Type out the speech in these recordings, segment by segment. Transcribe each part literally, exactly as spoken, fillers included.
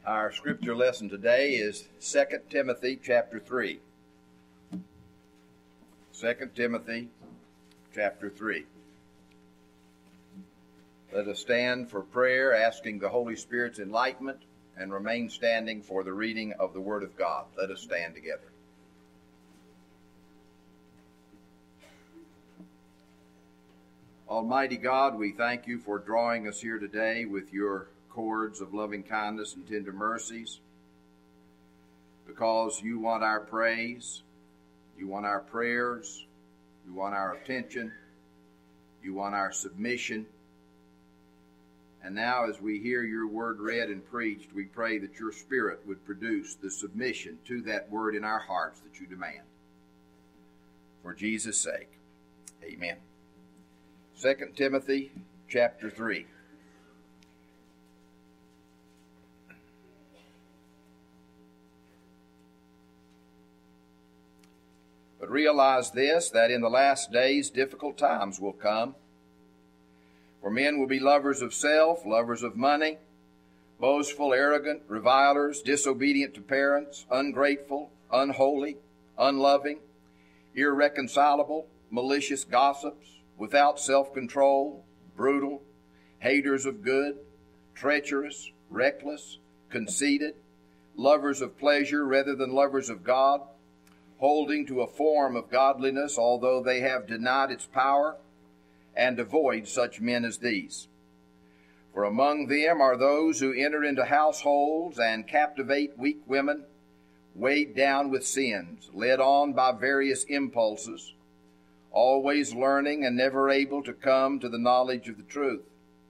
Our scripture lesson today is Second Timothy chapter three. Second Timothy chapter three. Let us stand for prayer, asking the Holy Spirit's enlightenment, and remain standing for the reading of the Word of God. Let us stand together. Almighty God, we thank you for drawing us here today with your cords of loving kindness and tender mercies, because you want our praise, you want our prayers, you want our attention, you want our submission. And now as we hear your word read and preached, we pray that your Spirit would produce the submission to that word in our hearts that you demand. For Jesus' sake, amen. Second Timothy chapter three. But realize this, that in the last days difficult times will come. For men will be lovers of self, lovers of money, boastful, arrogant, revilers, disobedient to parents, ungrateful, unholy, unloving, irreconcilable, malicious gossips, without self-control, brutal, haters of good, treacherous, reckless, conceited, lovers of pleasure rather than lovers of God, holding to a form of godliness, although they have denied its power, and avoid such men as these. For among them are those who enter into households and captivate weak women, weighed down with sins, led on by various impulses, always learning and never able to come to the knowledge of the truth.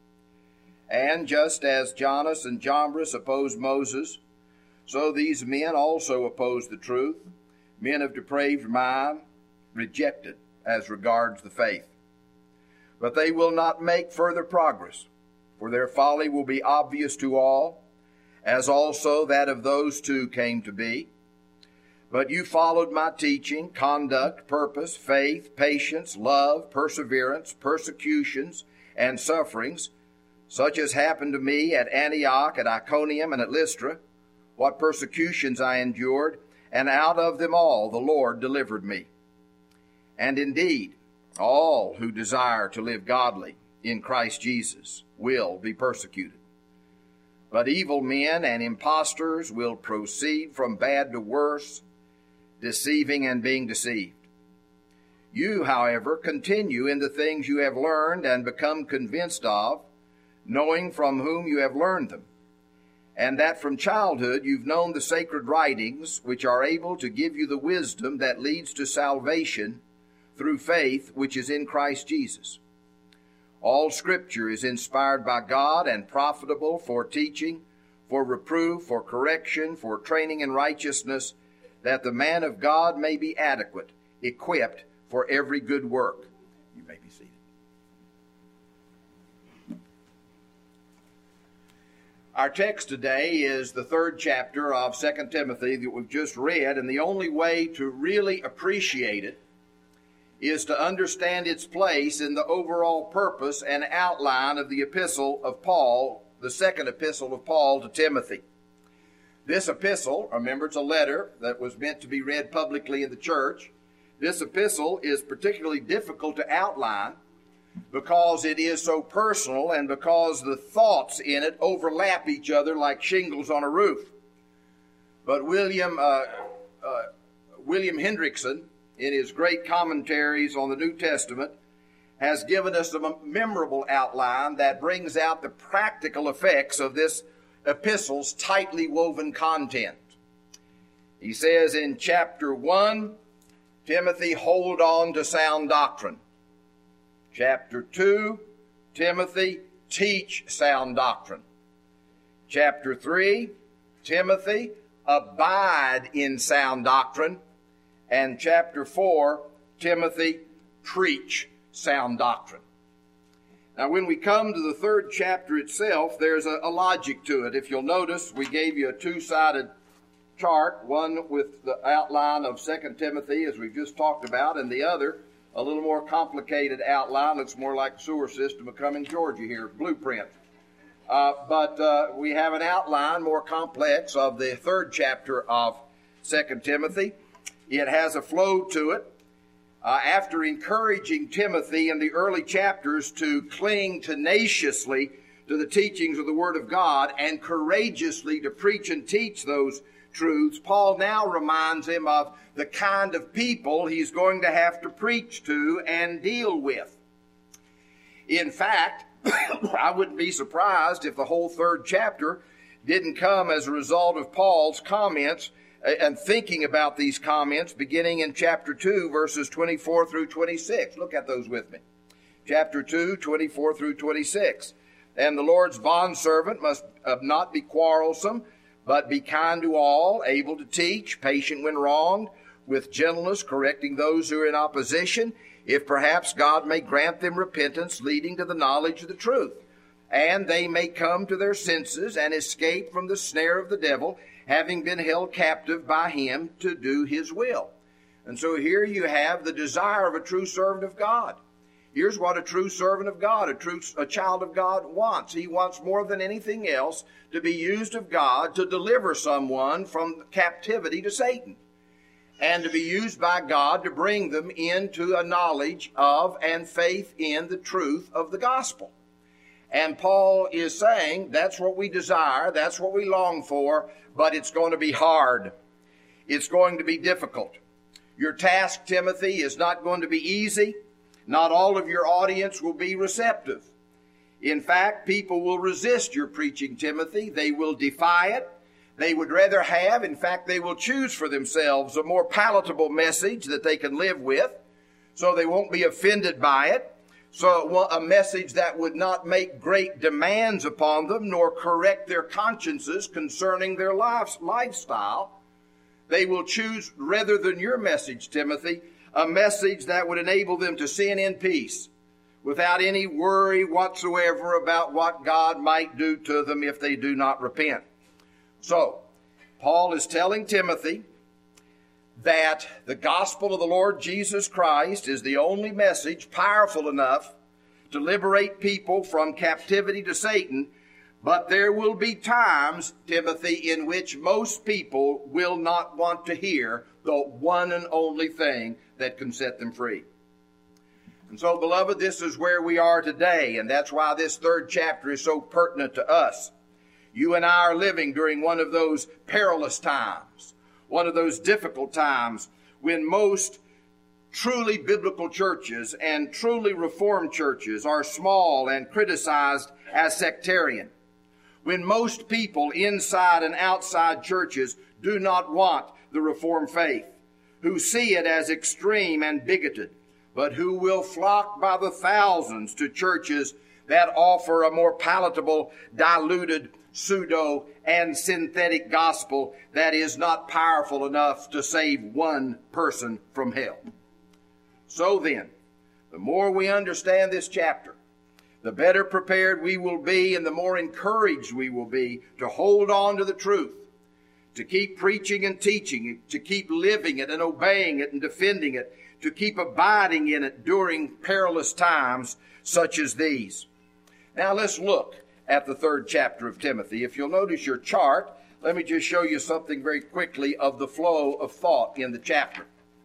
And just as Jannes and Jambres opposed Moses, so these men also oppose the truth, men of depraved mind, rejected as regards the faith. But they will not make further progress, for their folly will be obvious to all, as also that of those two came to be. But you followed my teaching, conduct, purpose, faith, patience, love, perseverance, persecutions, and sufferings, such as happened to me at Antioch, at Iconium, and at Lystra, what persecutions I endured, and out of them all the Lord delivered me. And indeed, all who desire to live godly in Christ Jesus will be persecuted. But evil men and impostors will proceed from bad to worse, deceiving and being deceived. You, however, continue in the things you have learned and become convinced of, knowing from whom you have learned them, and that from childhood you've known the sacred writings, which are able to give you the wisdom that leads to salvation through faith which is in Christ Jesus. All Scripture is inspired by God and profitable for teaching, for reproof, for correction, for training in righteousness, that the man of God may be adequate, equipped for every good work. You may be seated. Our text today is the third chapter of Second Timothy that we've just read, and the only way to really appreciate it is to understand its place in the overall purpose and outline of the epistle of Paul, the second epistle of Paul to Timothy. This epistle, remember, it's a letter that was meant to be read publicly in the church. This epistle is particularly difficult to outline because it is so personal and because the thoughts in it overlap each other like shingles on a roof. But William uh, uh, William Hendrickson, in his great commentaries on the New Testament, has given us a memorable outline that brings out the practical effects of this epistle's tightly woven content. He says in chapter one, Timothy, hold on to sound doctrine. Chapter two, Timothy, teach sound doctrine. Chapter three, Timothy, abide in sound doctrine. And chapter four, Timothy, preach sound doctrine. Now, when we come to the third chapter itself, there's a, a logic to it. If you'll notice, we gave you a two-sided chart, one with the outline of Second Timothy, as we've just talked about, and the other, a little more complicated outline. Looks more like the sewer system of Cumming, Georgia here, blueprint. Uh, but uh, we have an outline more complex of the third chapter of Second Timothy. It has a flow to it. Uh, after encouraging Timothy in the early chapters to cling tenaciously to the teachings of the Word of God and courageously to preach and teach those truths, Paul now reminds him of the kind of people he's going to have to preach to and deal with. In fact, I wouldn't be surprised if the whole third chapter didn't come as a result of Paul's comments and thinking about these comments beginning in chapter two, verses twenty-four through twenty-six. Look at those with me. Chapter two, twenty-four through twenty-six. And the Lord's bondservant must not be quarrelsome, but be kind to all, able to teach, patient when wronged, with gentleness correcting those who are in opposition, if perhaps God may grant them repentance leading to the knowledge of the truth, and they may come to their senses and escape from the snare of the devil, having been held captive by him to do his will. And so here you have the desire of a true servant of God. Here's what a true servant of God, a true a child of God wants. He wants more than anything else to be used of God to deliver someone from captivity to Satan, and to be used by God to bring them into a knowledge of and faith in the truth of the gospel. And Paul is saying that's what we desire, that's what we long for, but it's going to be hard. It's going to be difficult. Your task, Timothy, is not going to be easy. Not all of your audience will be receptive. In fact, people will resist your preaching, Timothy. They will defy it. They would rather have, in fact, they will choose for themselves a more palatable message that they can live with, so they won't be offended by it. So a message that would not make great demands upon them nor correct their consciences concerning their life, lifestyle. They will choose, rather than your message, Timothy, a message that would enable them to sin in peace without any worry whatsoever about what God might do to them if they do not repent. So, Paul is telling Timothy that the gospel of the Lord Jesus Christ is the only message powerful enough to liberate people from captivity to Satan, but there will be times, Timothy, in which most people will not want to hear the one and only thing that can set them free. And so, beloved, this is where we are today, and that's why this third chapter is so pertinent to us. You and I are living during one of those perilous times, one of those difficult times when most truly biblical churches and truly reformed churches are small and criticized as sectarian. When most people inside and outside churches do not want the Reformed faith, who see it as extreme and bigoted, but who will flock by the thousands to churches that offer a more palatable, diluted, pseudo and synthetic gospel that is not powerful enough to save one person from hell. So then, the more we understand this chapter, the better prepared we will be and the more encouraged we will be to hold on to the truth, to keep preaching and teaching it, to keep living it and obeying it and defending it, to keep abiding in it during perilous times such as these. Now let's look at the third chapter of Timothy. If you'll notice your chart, let me just show you something very quickly of the flow of thought in the chapter.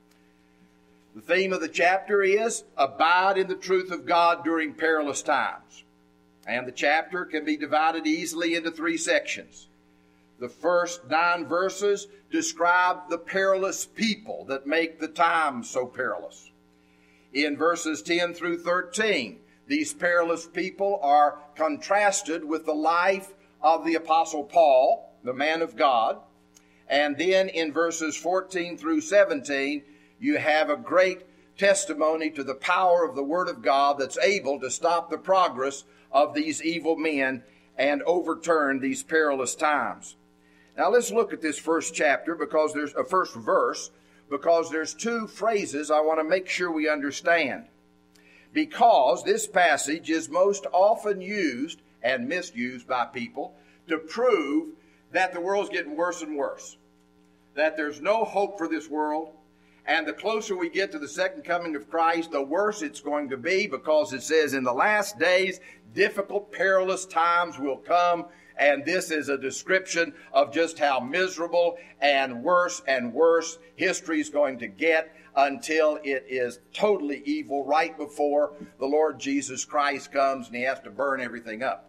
The theme of the chapter is abide in the truth of God during perilous times. And the chapter can be divided easily into three sections. The first nine verses describe the perilous people that make the times so perilous. In verses ten through thirteen, these perilous people are contrasted with the life of the Apostle Paul, the man of God. And then in verses fourteen through seventeen, you have a great testimony to the power of the Word of God that's able to stop the progress of these evil men and overturn these perilous times. Now let's look at this first chapter because there's a first verse, because there's two phrases I want to make sure we understand. Because this passage is most often used and misused by people to prove that the world's getting worse and worse, that there's no hope for this world, And the closer we get to the second coming of Christ, the worse it's going to be, because it says in the last days, difficult, perilous times will come. And this is a description of just how miserable and worse and worse history is going to get until it is totally evil right before the Lord Jesus Christ comes and he has to burn everything up.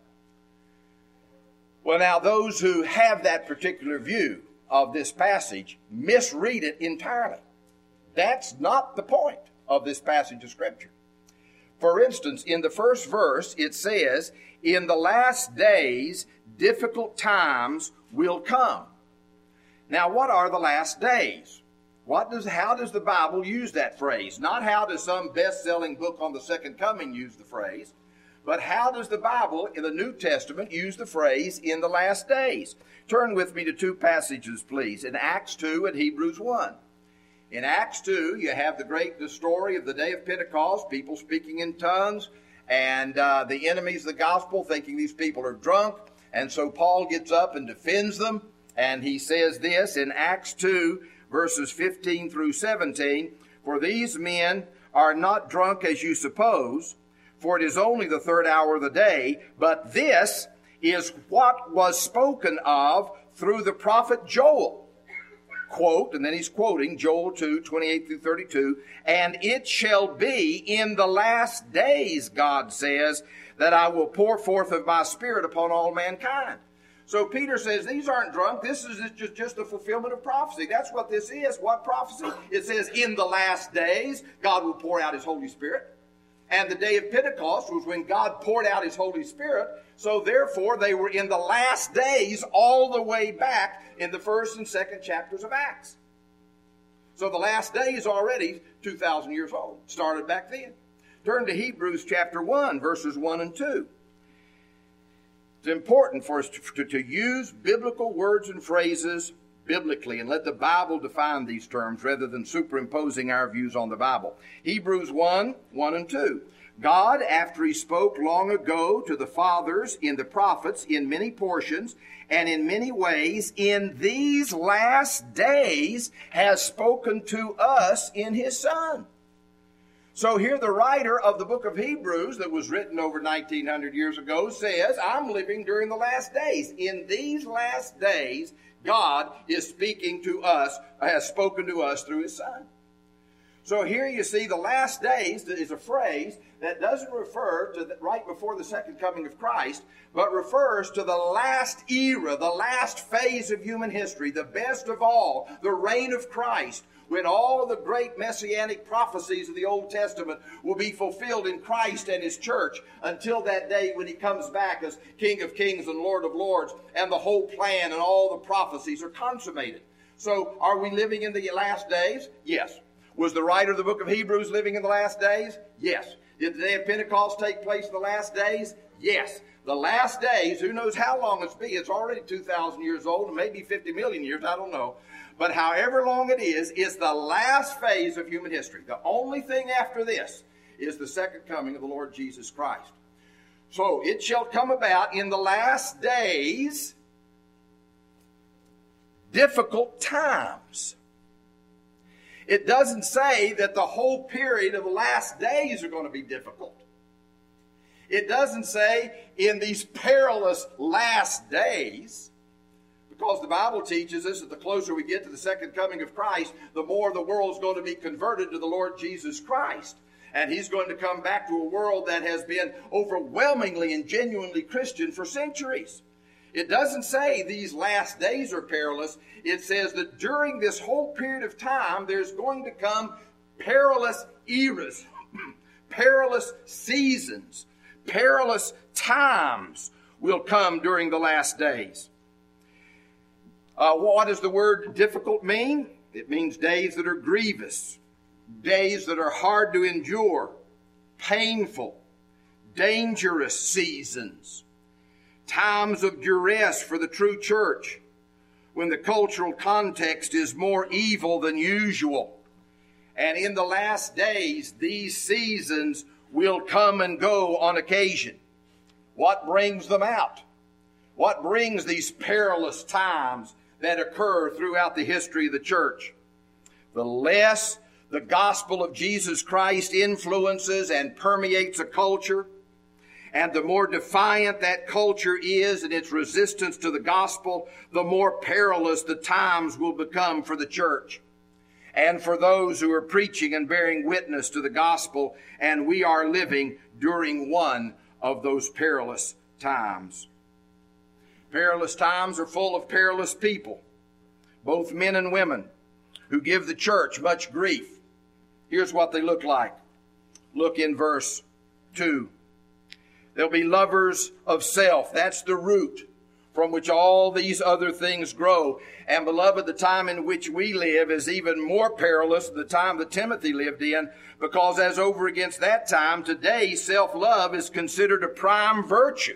Well, now, those who have that particular view of this passage misread it entirely. That's not the point of this passage of Scripture. For instance, in the first verse, it says, in the last days, difficult times will come. Now, what are the last days? What does, how does the Bible use that phrase? Not how does some best-selling book on the second coming use the phrase, but how does the Bible in the New Testament use the phrase in the last days? Turn with me to two passages, please, in Acts two and Hebrews one. In Acts two, you have the great the story of the day of Pentecost, people speaking in tongues, and uh, the enemies of the gospel thinking these people are drunk. And so Paul gets up and defends them, and he says this in Acts two, verses fifteen through seventeen, for these men are not drunk as you suppose, for it is only the third hour of the day, but this is what was spoken of through the prophet Joel. Quote, and then he's quoting Joel two, twenty-eight through thirty-two, and it shall be in the last days, God says, that I will pour forth of my Spirit upon all mankind. So Peter says, these aren't drunk. This is just, just the fulfillment of prophecy. That's what this is. What prophecy? It says, in the last days, God will pour out his Holy Spirit. And the day of Pentecost was when God poured out his Holy Spirit. So therefore, they were in the last days all the way back in the first and second chapters of Acts. So the last day is already two thousand years old. Started back then. Turn to Hebrews chapter one, verses one and two. It's important for us to, to, to use biblical words and phrases biblically and let the Bible define these terms rather than superimposing our views on the Bible. Hebrews one, one and two. God, after he spoke long ago to the fathers in the prophets in many portions and in many ways, in these last days has spoken to us in his Son. So here the writer of the book of Hebrews that was written over nineteen hundred years ago says, I'm living during the last days. In these last days, God is speaking to us, has spoken to us through his Son. So here you see the last days is a phrase that doesn't refer to the, right before the second coming of Christ, but refers to the last era, the last phase of human history, the best of all, the reign of Christ, when all of the great messianic prophecies of the Old Testament will be fulfilled in Christ and his church until that day when he comes back as King of Kings and Lord of Lords, and the whole plan and all the prophecies are consummated. So are we living in the last days? Yes. Was the writer of the book of Hebrews living in the last days? Yes. Did the day of Pentecost take place in the last days? Yes. The last days, who knows how long it's been? It's already two thousand years old, and maybe fifty million years, I don't know. But however long it is, it's the last phase of human history. The only thing after this is the second coming of the Lord Jesus Christ. So it shall come about in the last days difficult times. It doesn't say that the whole period of the last days are going to be difficult. It doesn't say in these perilous last days, because the Bible teaches us that the closer we get to the second coming of Christ, the more the world's going to be converted to the Lord Jesus Christ. And he's going to come back to a world that has been overwhelmingly and genuinely Christian for centuries. It doesn't say these last days are perilous. It says that during this whole period of time, there's going to come perilous eras, perilous seasons, perilous times will come during the last days. Uh, what does the word difficult mean? It means days that are grievous, days that are hard to endure, painful, dangerous seasons, times of duress for the true church, when the cultural context is more evil than usual. And in the last days, these seasons will come and go on occasion. What brings them out? What brings these perilous times that occur throughout the history of the church? The less the gospel of Jesus Christ influences and permeates a culture, and the more defiant that culture is in its resistance to the gospel, the more perilous the times will become for the church and for those who are preaching and bearing witness to the gospel. And we are living during one of those perilous times. Perilous times are full of perilous people, both men and women, who give the church much grief. Here's what they look like. Look in verse two. They'll be lovers of self. That's the root from which all these other things grow. And beloved, the time in which we live is even more perilous than the time that Timothy lived in, because as over against that time, today self-love is considered a prime virtue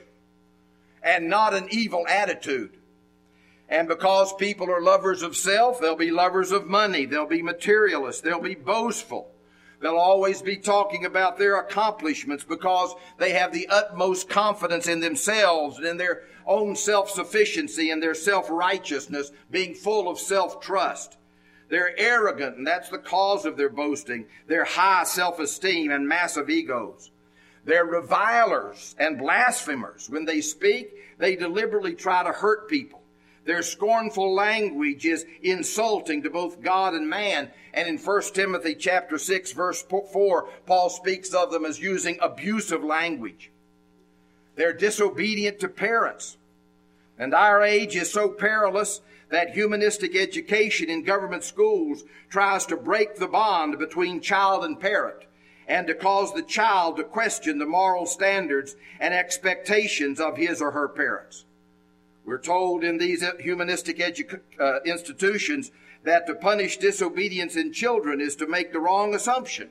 and not an evil attitude. And because people are lovers of self, they'll be lovers of money. They'll be materialists. They'll be boastful. They'll always be talking about their accomplishments because they have the utmost confidence in themselves and in their own self-sufficiency and their self-righteousness, being full of self-trust. They're arrogant, and that's the cause of their boasting. They're high self-esteem and massive egos. They're revilers and blasphemers. When they speak, they deliberately try to hurt people. Their scornful language is insulting to both God and man. And in First Timothy chapter six, verse four, Paul speaks of them as using abusive language. They're disobedient to parents. And our age is so perilous that humanistic education in government schools tries to break the bond between child and parent, and to cause the child to question the moral standards and expectations of his or her parents. We're told in these humanistic edu- uh, institutions that to punish disobedience in children is to make the wrong assumption.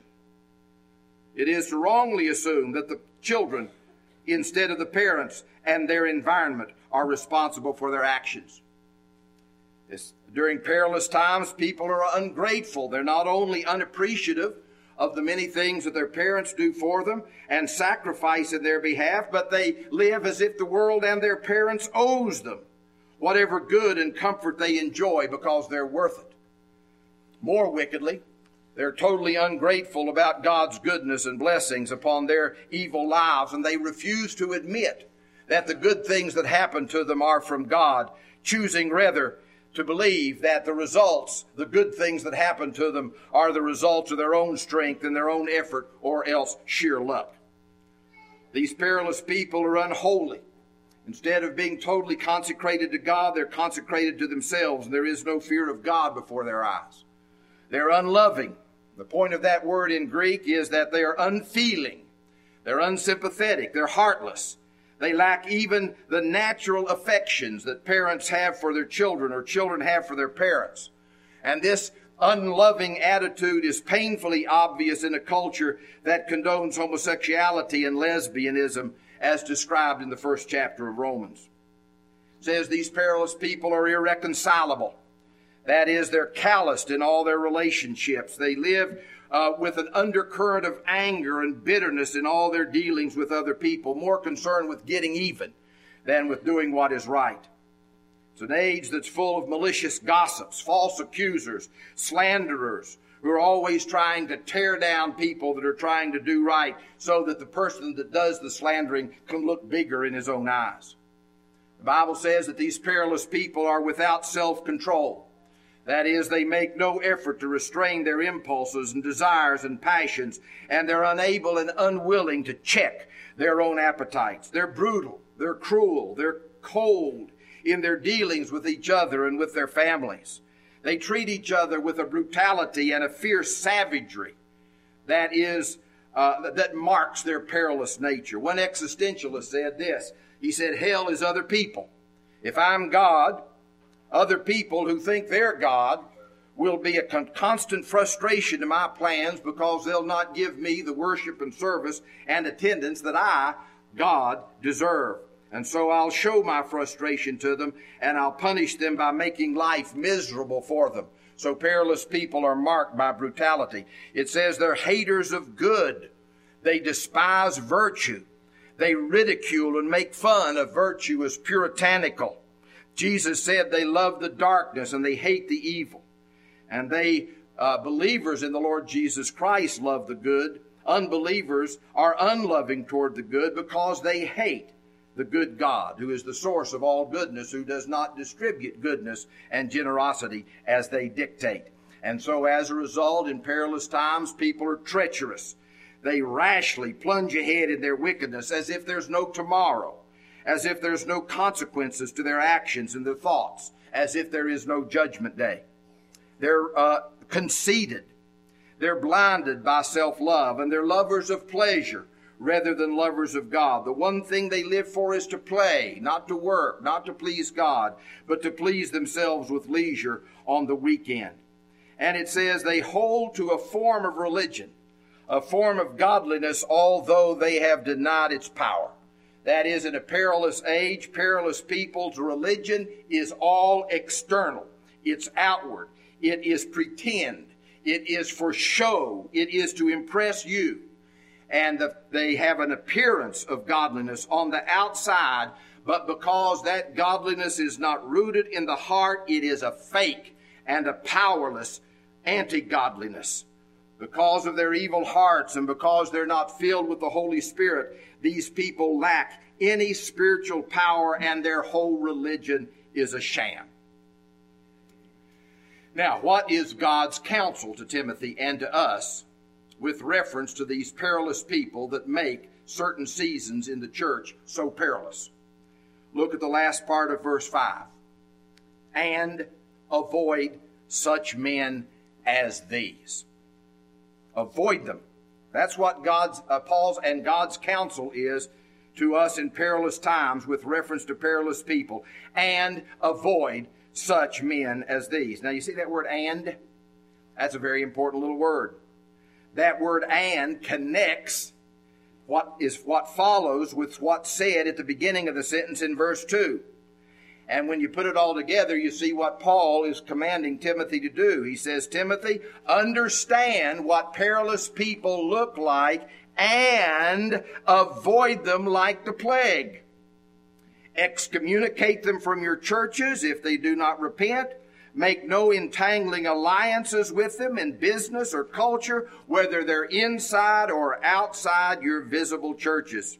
It is to wrongly assume that the children, instead of the parents and their environment, are responsible for their actions. This, during perilous times, people are ungrateful. They're not only unappreciative of the many things that their parents do for them and sacrifice in their behalf, but they live as if the world and their parents owes them whatever good and comfort they enjoy because they're worth it. More wickedly, they're totally ungrateful about God's goodness and blessings upon their evil lives, and they refuse to admit that the good things that happen to them are from God, choosing rather to believe that the results, the good things that happen to them, are the results of their own strength and their own effort, or else sheer luck. These perilous people are unholy. Instead of being totally consecrated to God, they're consecrated to themselves, and there is no fear of God before their eyes. They're unloving. The point of that word in Greek is that they are unfeeling. They're unsympathetic. They're heartless. They lack even the natural affections that parents have for their children or children have for their parents. And this unloving attitude is painfully obvious in a culture that condones homosexuality and lesbianism as described in the first chapter of Romans. It says these perilous people are irreconcilable. That is, they're calloused in all their relationships. They live Uh, with an undercurrent of anger and bitterness in all their dealings with other people, more concerned with getting even than with doing what is right. It's an age that's full of malicious gossips, false accusers, slanderers, who are always trying to tear down people that are trying to do right so that the person that does the slandering can look bigger in his own eyes. The Bible says that these perilous people are without self-control. That is, they make no effort to restrain their impulses and desires and passions, and they're unable and unwilling to check their own appetites. They're brutal, they're cruel, they're cold in their dealings with each other and with their families. They treat each other with a brutality and a fierce savagery that is uh, that marks their perilous nature. One existentialist said this. He said, hell is other people. If I'm God, other people who think they're God will be a con- constant frustration to my plans because they'll not give me the worship and service and attendance that I, God, deserve. And so I'll show my frustration to them, and I'll punish them by making life miserable for them. So perilous people are marked by brutality. It says they're haters of good. They despise virtue. They ridicule and make fun of virtue as puritanical. Jesus said they love the darkness and they hate the evil. And they Uh, believers in the Lord Jesus Christ love the good. Unbelievers are unloving toward the good because they hate the good God, who is the source of all goodness, who does not distribute goodness and generosity as they dictate. And so as a result, in perilous times, people are treacherous. They rashly plunge ahead in their wickedness as if there's no tomorrow, as if there's no consequences to their actions and their thoughts, as if there is no judgment day. They're uh, conceited. They're blinded by self-love, and they're lovers of pleasure rather than lovers of God. The one thing they live for is to play, not to work, not to please God, but to please themselves with leisure on the weekend. And it says they hold to a form of religion, a form of godliness, although they have denied its power. That is, in a perilous age, perilous people's religion is all external. It's outward. It is pretend. It is for show. It is to impress you. And the, they have an appearance of godliness on the outside, but because that godliness is not rooted in the heart, it is a fake and a powerless anti-godliness. Because of their evil hearts and because they're not filled with the Holy Spirit, these people lack any spiritual power, and their whole religion is a sham. Now, what is God's counsel to Timothy and to us with reference to these perilous people that make certain seasons in the church so perilous? Look at the last part of verse five. And avoid such men as these. Avoid them. That's what God's, uh, Paul's and God's counsel is to us in perilous times with reference to perilous people. And avoid such men as these. Now you see that word and? That's a very important little word. That word and connects what is what follows with what's said at the beginning of the sentence in verse two. And when you put it all together, you see what Paul is commanding Timothy to do. He says, Timothy, understand what perilous people look like and avoid them like the plague. Excommunicate them from your churches if they do not repent. Make no entangling alliances with them in business or culture, whether they're inside or outside your visible churches.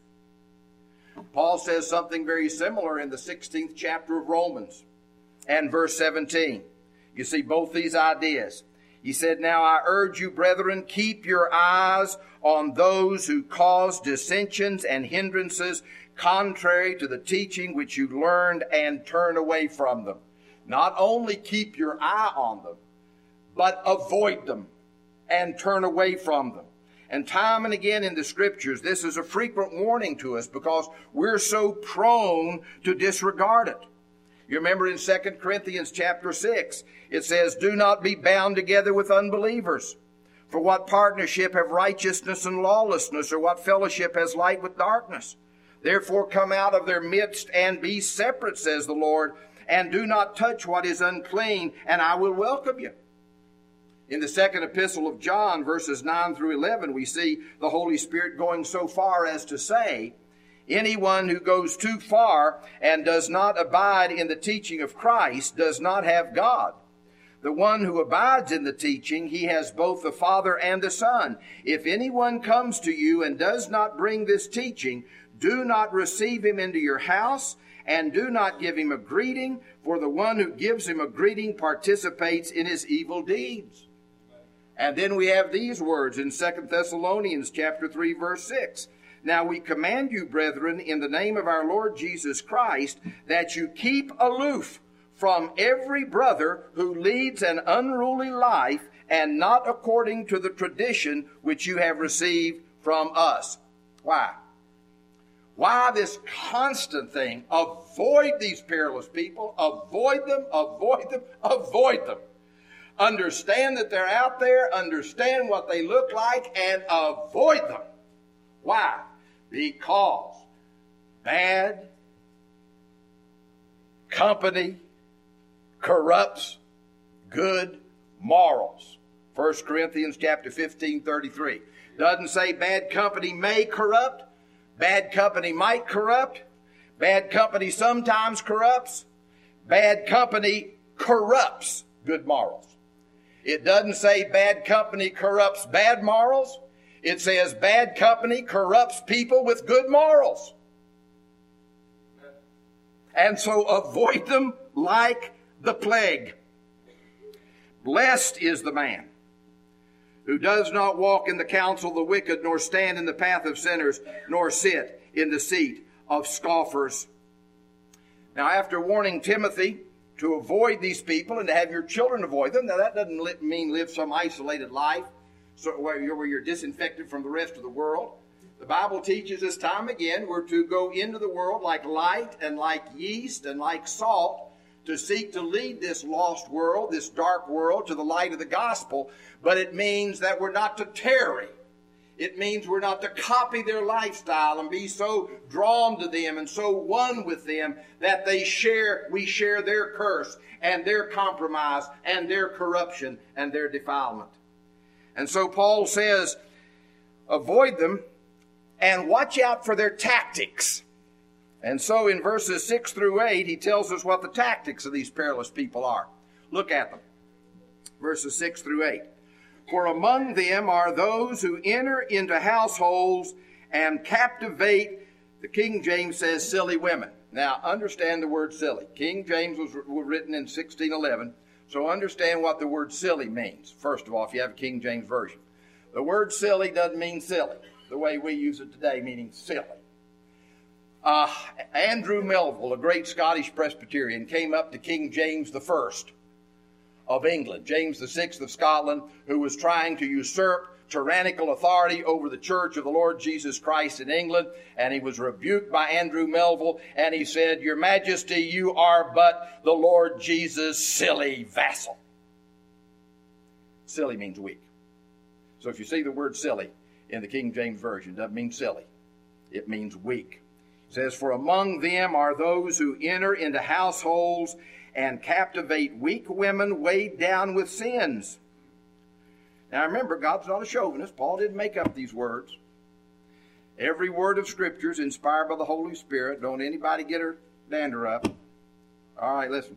Paul says something very similar in the sixteenth chapter of Romans and verse seventeen. You see both these ideas. He said, now I urge you, brethren, keep your eyes on those who cause dissensions and hindrances contrary to the teaching which you learned, and turn away from them. Not only keep your eye on them, but avoid them and turn away from them. And time and again in the Scriptures, this is a frequent warning to us because we're so prone to disregard it. You remember in Second Corinthians chapter six, it says, do not be bound together with unbelievers. For what partnership have righteousness and lawlessness, or what fellowship has light with darkness? Therefore come out of their midst and be separate, says the Lord, and do not touch what is unclean, and I will welcome you. In the second epistle of John, verses nine through eleven, we see the Holy Spirit going so far as to say, anyone who goes too far and does not abide in the teaching of Christ does not have God. The one who abides in the teaching, he has both the Father and the Son. If anyone comes to you and does not bring this teaching, do not receive him into your house, and do not give him a greeting, for the one who gives him a greeting participates in his evil deeds. And then we have these words in Second Thessalonians chapter three, verse six. Now we command you, brethren, in the name of our Lord Jesus Christ, that you keep aloof from every brother who leads an unruly life, and not according to the tradition which you have received from us. Why? Why this constant thing? Avoid these perilous people. Avoid them, avoid them, avoid them. Understand that they're out there. Understand what they look like and avoid them. Why? Because bad company corrupts good morals. First Corinthians chapter fifteen, thirty-three. Doesn't say bad company may corrupt. Bad company might corrupt. Bad company sometimes corrupts. Bad company corrupts good morals. It doesn't say bad company corrupts bad morals. It says bad company corrupts people with good morals. And so avoid them like the plague. Blessed is the man who does not walk in the counsel of the wicked, nor stand in the path of sinners, nor sit in the seat of scoffers. Now, after warning Timothy to avoid these people and to have your children avoid them, now that doesn't mean live some isolated life so where you're, where you're disinfected from the rest of the world. The Bible teaches us time and again we're to go into the world like light and like yeast and like salt, to seek to lead this lost world, this dark world, to the light of the gospel. But it means that we're not to tarry. It means we're not to copy their lifestyle and be so drawn to them and so one with them that they share, we share their curse and their compromise and their corruption and their defilement. And so Paul says, avoid them and watch out for their tactics. And so in verses six through eight, he tells us what the tactics of these perilous people are. Look at them. Verses six through eight. For among them are those who enter into households and captivate, the King James says, silly women. Now, understand the word silly. King James was written in sixteen eleven, so understand what the word silly means. First of all, if you have a King James version. The word silly doesn't mean silly, the way we use it today, meaning silly. Uh, Andrew Melville, a great Scottish Presbyterian, came up to King James the First of England, James the Sixth of Scotland, who was trying to usurp tyrannical authority over the Church of the Lord Jesus Christ in England, and he was rebuked by Andrew Melville, and he said, Your Majesty, you are but the Lord Jesus' silly vassal. Silly means weak. So if you see the word silly in the King James Version, it doesn't mean silly. It means weak. It says, For among them are those who enter into households and captivate weak women weighed down with sins. Now remember, God's not a chauvinist. Paul didn't make up these words. Every word of Scripture is inspired by the Holy Spirit. Don't anybody get her dander up. All right, listen.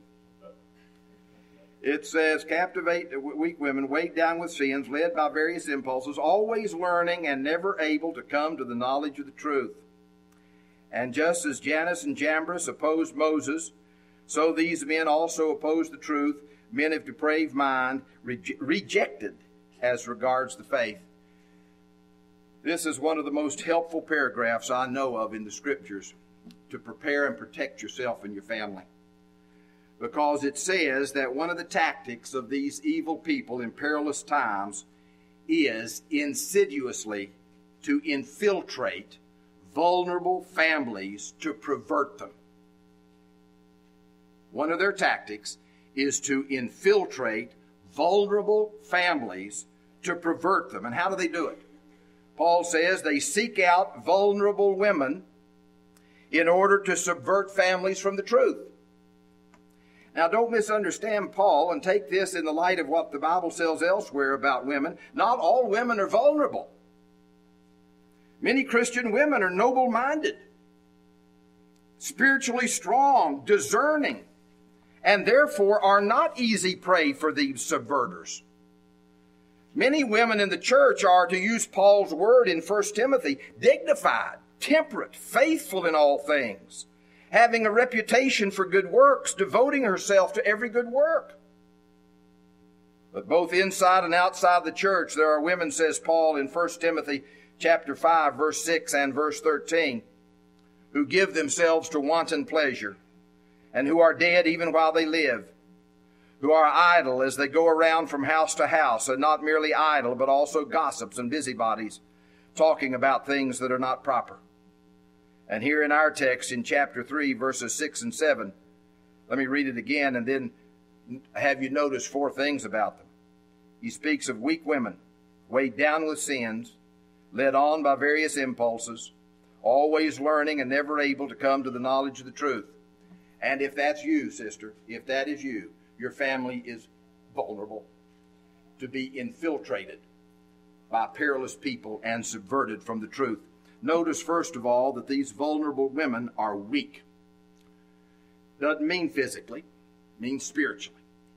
It says, captivate weak women weighed down with sins, led by various impulses, always learning and never able to come to the knowledge of the truth. And just as Jannes and Jambres opposed Moses, so these men also opposed the truth, men of depraved mind, reje- rejected as regards the faith. This is one of the most helpful paragraphs I know of in the Scriptures to prepare and protect yourself and your family. Because it says that one of the tactics of these evil people in perilous times is insidiously to infiltrate vulnerable families to pervert them. One of their tactics is to infiltrate vulnerable families to pervert them. And how do they do it? Paul says they seek out vulnerable women in order to subvert families from the truth. Now, don't misunderstand Paul and take this in the light of what the Bible says elsewhere about women. Not all women are vulnerable. Many Christian women are noble-minded, spiritually strong, discerning, and therefore are not easy prey for these subverters. Many women in the church are, to use Paul's word in First Timothy, dignified, temperate, faithful in all things, having a reputation for good works, devoting herself to every good work. But both inside and outside the church, there are women, says Paul in First Timothy chapter five, verse six and verse thirteen, who give themselves to wanton pleasure, and who are dead even while they live, who are idle as they go around from house to house, and not merely idle, but also gossips and busybodies, talking about things that are not proper. And here in our text in chapter three, verses six and seven, let me read it again and then have you notice four things about them. He speaks of weak women, weighed down with sins, led on by various impulses, always learning and never able to come to the knowledge of the truth. And if that's you, sister, if that is you, your family is vulnerable to be infiltrated by perilous people and subverted from the truth. Notice, first of all, that these vulnerable women are weak. Doesn't mean physically, means spiritually.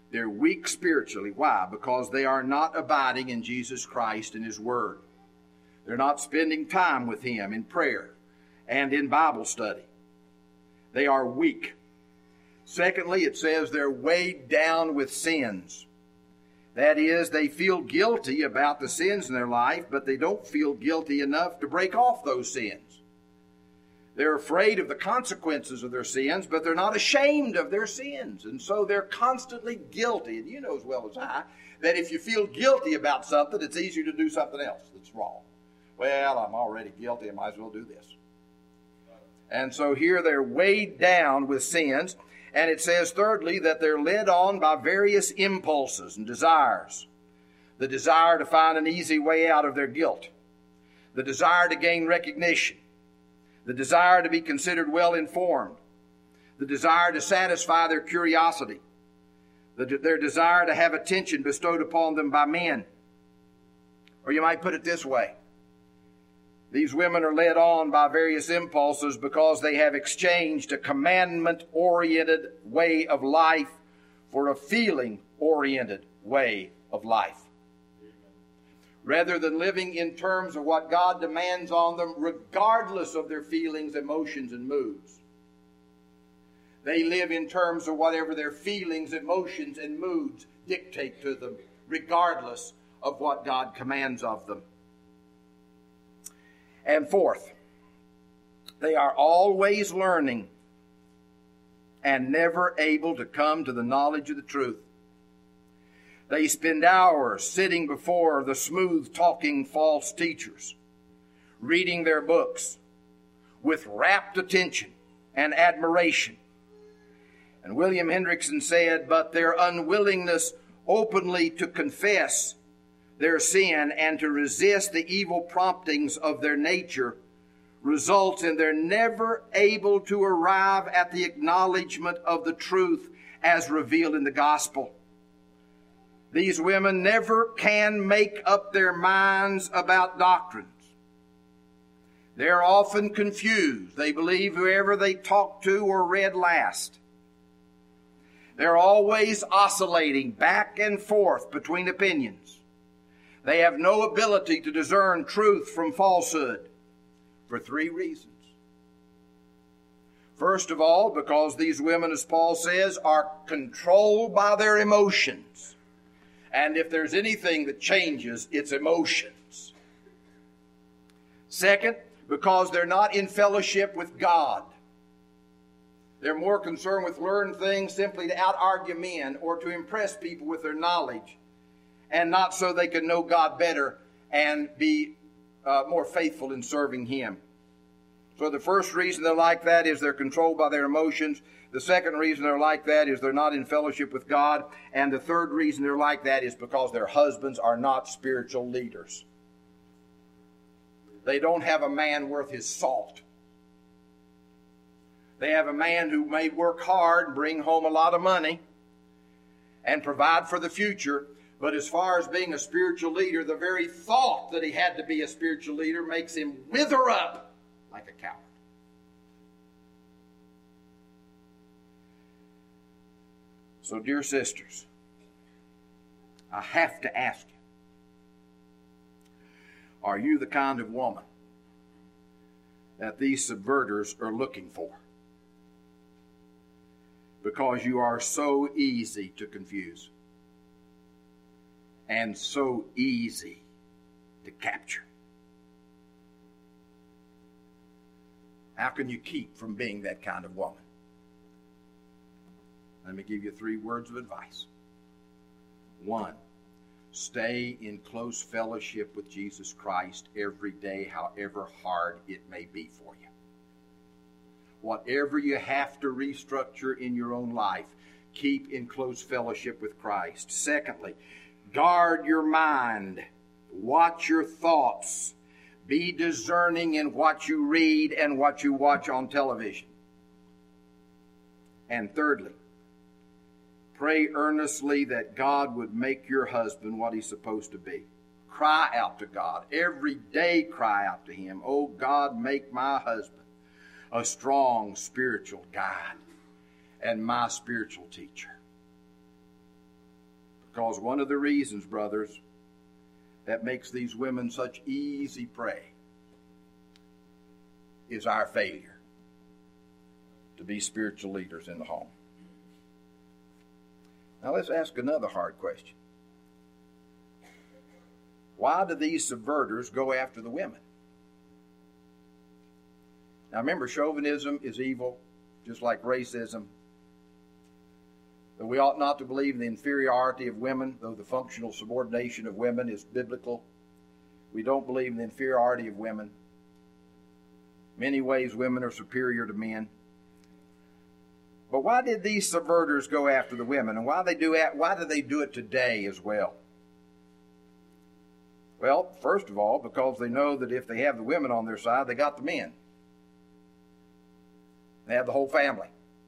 They're weak spiritually. Why? Because they are not abiding in Jesus Christ and His Word. They're not spending time with Him in prayer and in Bible study. They are weak. Secondly, it says they're weighed down with sins. That is, they feel guilty about the sins in their life, but they don't feel guilty enough to break off those sins. They're afraid of the consequences of their sins, but they're not ashamed of their sins. And so they're constantly guilty. And you know as well as I that if you feel guilty about something, it's easier to do something else that's wrong. Well, I'm already guilty. I might as well do this. And so here they're weighed down with sins. And it says, thirdly, that they're led on by various impulses and desires. The desire to find an easy way out of their guilt. The desire to gain recognition. The desire to be considered well informed. The desire to satisfy their curiosity. The, their desire to have attention bestowed upon them by men. Or you might put it this way. These women are led on by various impulses because they have exchanged a commandment-oriented way of life for a feeling-oriented way of life. Rather than living in terms of what God demands on them, regardless of their feelings, emotions, and moods. They live in terms of whatever their feelings, emotions, and moods dictate to them, regardless of what God commands of them. And fourth, they are always learning and never able to come to the knowledge of the truth. They spend hours sitting before the smooth-talking false teachers, reading their books with rapt attention and admiration. And William Hendrickson said, but their unwillingness openly to confess their sin and to resist the evil promptings of their nature results in their never able to arrive at the acknowledgement of the truth as revealed in the gospel. These women never can make up their minds about doctrines. They're often confused. They believe whoever they talk to or read last. They're always oscillating back and forth between opinions. They have no ability to discern truth from falsehood for three reasons. First of all, because these women, as Paul says, are controlled by their emotions. And if there's anything that changes, it's emotions. Second, because they're not in fellowship with God. They're more concerned with learning things simply to out-argue men or to impress people with their knowledge, and not so they can know God better and be uh, more faithful in serving Him. So the first reason they're like that is they're controlled by their emotions. The second reason they're like that is they're not in fellowship with God. And the third reason they're like that is because their husbands are not spiritual leaders. They don't have a man worth his salt. They have a man who may work hard and bring home a lot of money and provide for the future. But as far as being a spiritual leader, the very thought that he had to be a spiritual leader makes him wither up like a coward. So, dear sisters, I have to ask you, are you the kind of woman that these subverters are looking for? Because you are so easy to confuse and so easy to capture. How can you keep from being that kind of woman? Let me give you three words of advice. One, stay in close fellowship with Jesus Christ every day, however hard it may be for you. Whatever you have to restructure in your own life, keep in close fellowship with Christ. Secondly, guard your mind. Watch your thoughts. Be discerning in what you read and what you watch on television. And thirdly, pray earnestly that God would make your husband what he's supposed to be. Cry out to God. Every day cry out to Him. Oh God, make my husband a strong spiritual guide and my spiritual teacher. Because one of the reasons, brothers, that makes these women such easy prey is our failure to be spiritual leaders in the home. Now let's ask another hard question. Why do these subverters go after the women? Now remember, chauvinism is evil, just like racism. But we ought not to believe in the inferiority of women, though the functional subordination of women is biblical. We don't believe in the inferiority of women. In many ways, women are superior to men. But why did these subverters go after the women? And why they do it, why do they do it today as well? Well, first of all, because they know that if they have the women on their side, they got the men. They have the whole family.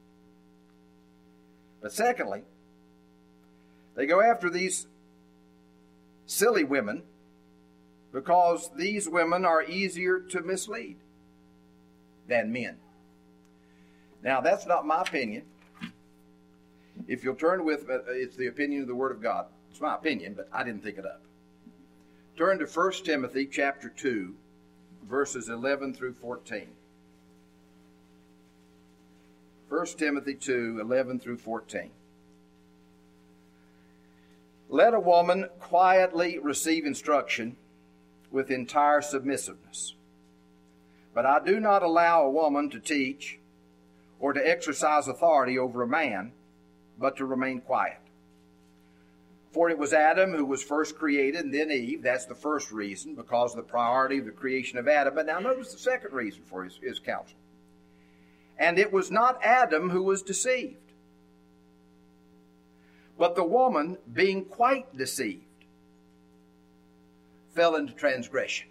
But secondly, they go after these silly women because these women are easier to mislead than men. Now, that's not my opinion. If you'll turn with, uh, it's the opinion of the Word of God. It's my opinion, but I didn't think it up. Turn to First Timothy chapter two, verses eleven through fourteen. First Timothy two, eleven through fourteen. Let a woman quietly receive instruction with entire submissiveness. But I do not allow a woman to teach or to exercise authority over a man, but to remain quiet. For it was Adam who was first created, and then Eve. That's the first reason, because of the priority of the creation of Adam. But now notice the second reason for his, his counsel. And it was not Adam who was deceived, but the woman, being quite deceived, fell into transgression.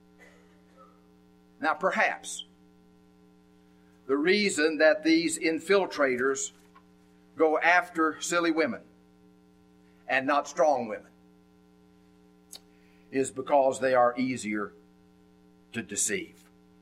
Now perhaps the reason that these infiltrators go after silly women and not strong women is because they are easier to deceive.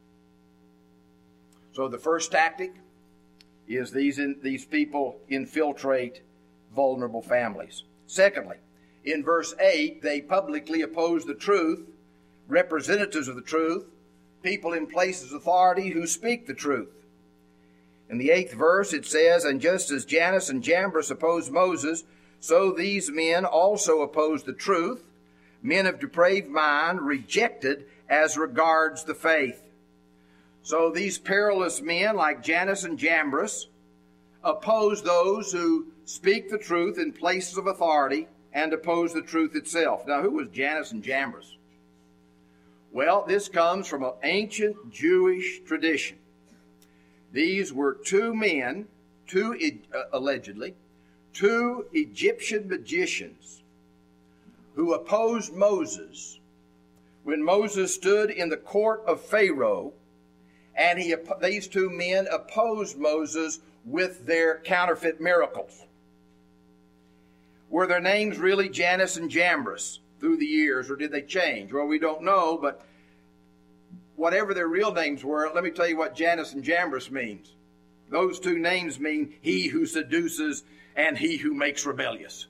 So the first tactic is these, in, these people infiltrate vulnerable families. Secondly, in verse eight, they publicly oppose the truth, representatives of the truth, people in places of authority who speak the truth. In the eighth verse it says, and just as Jannes and Jambres opposed Moses, so these men also oppose the truth, men of depraved mind, rejected as regards the faith. So these perilous men like Jannes and Jambres oppose those who speak the truth in places of authority and oppose the truth itself. Now, who was Jannes and Jambres? Well, this comes from an ancient Jewish tradition. These were two men, two uh, allegedly, two Egyptian magicians who opposed Moses when Moses stood in the court of Pharaoh, and he, these two men opposed Moses with their counterfeit miracles. Were their names really Jannes and Jambres through the years, or did they change? Well, we don't know, but whatever their real names were, let me tell you what Jannes and Jambres means. Those two names mean he who seduces and he who makes rebellious.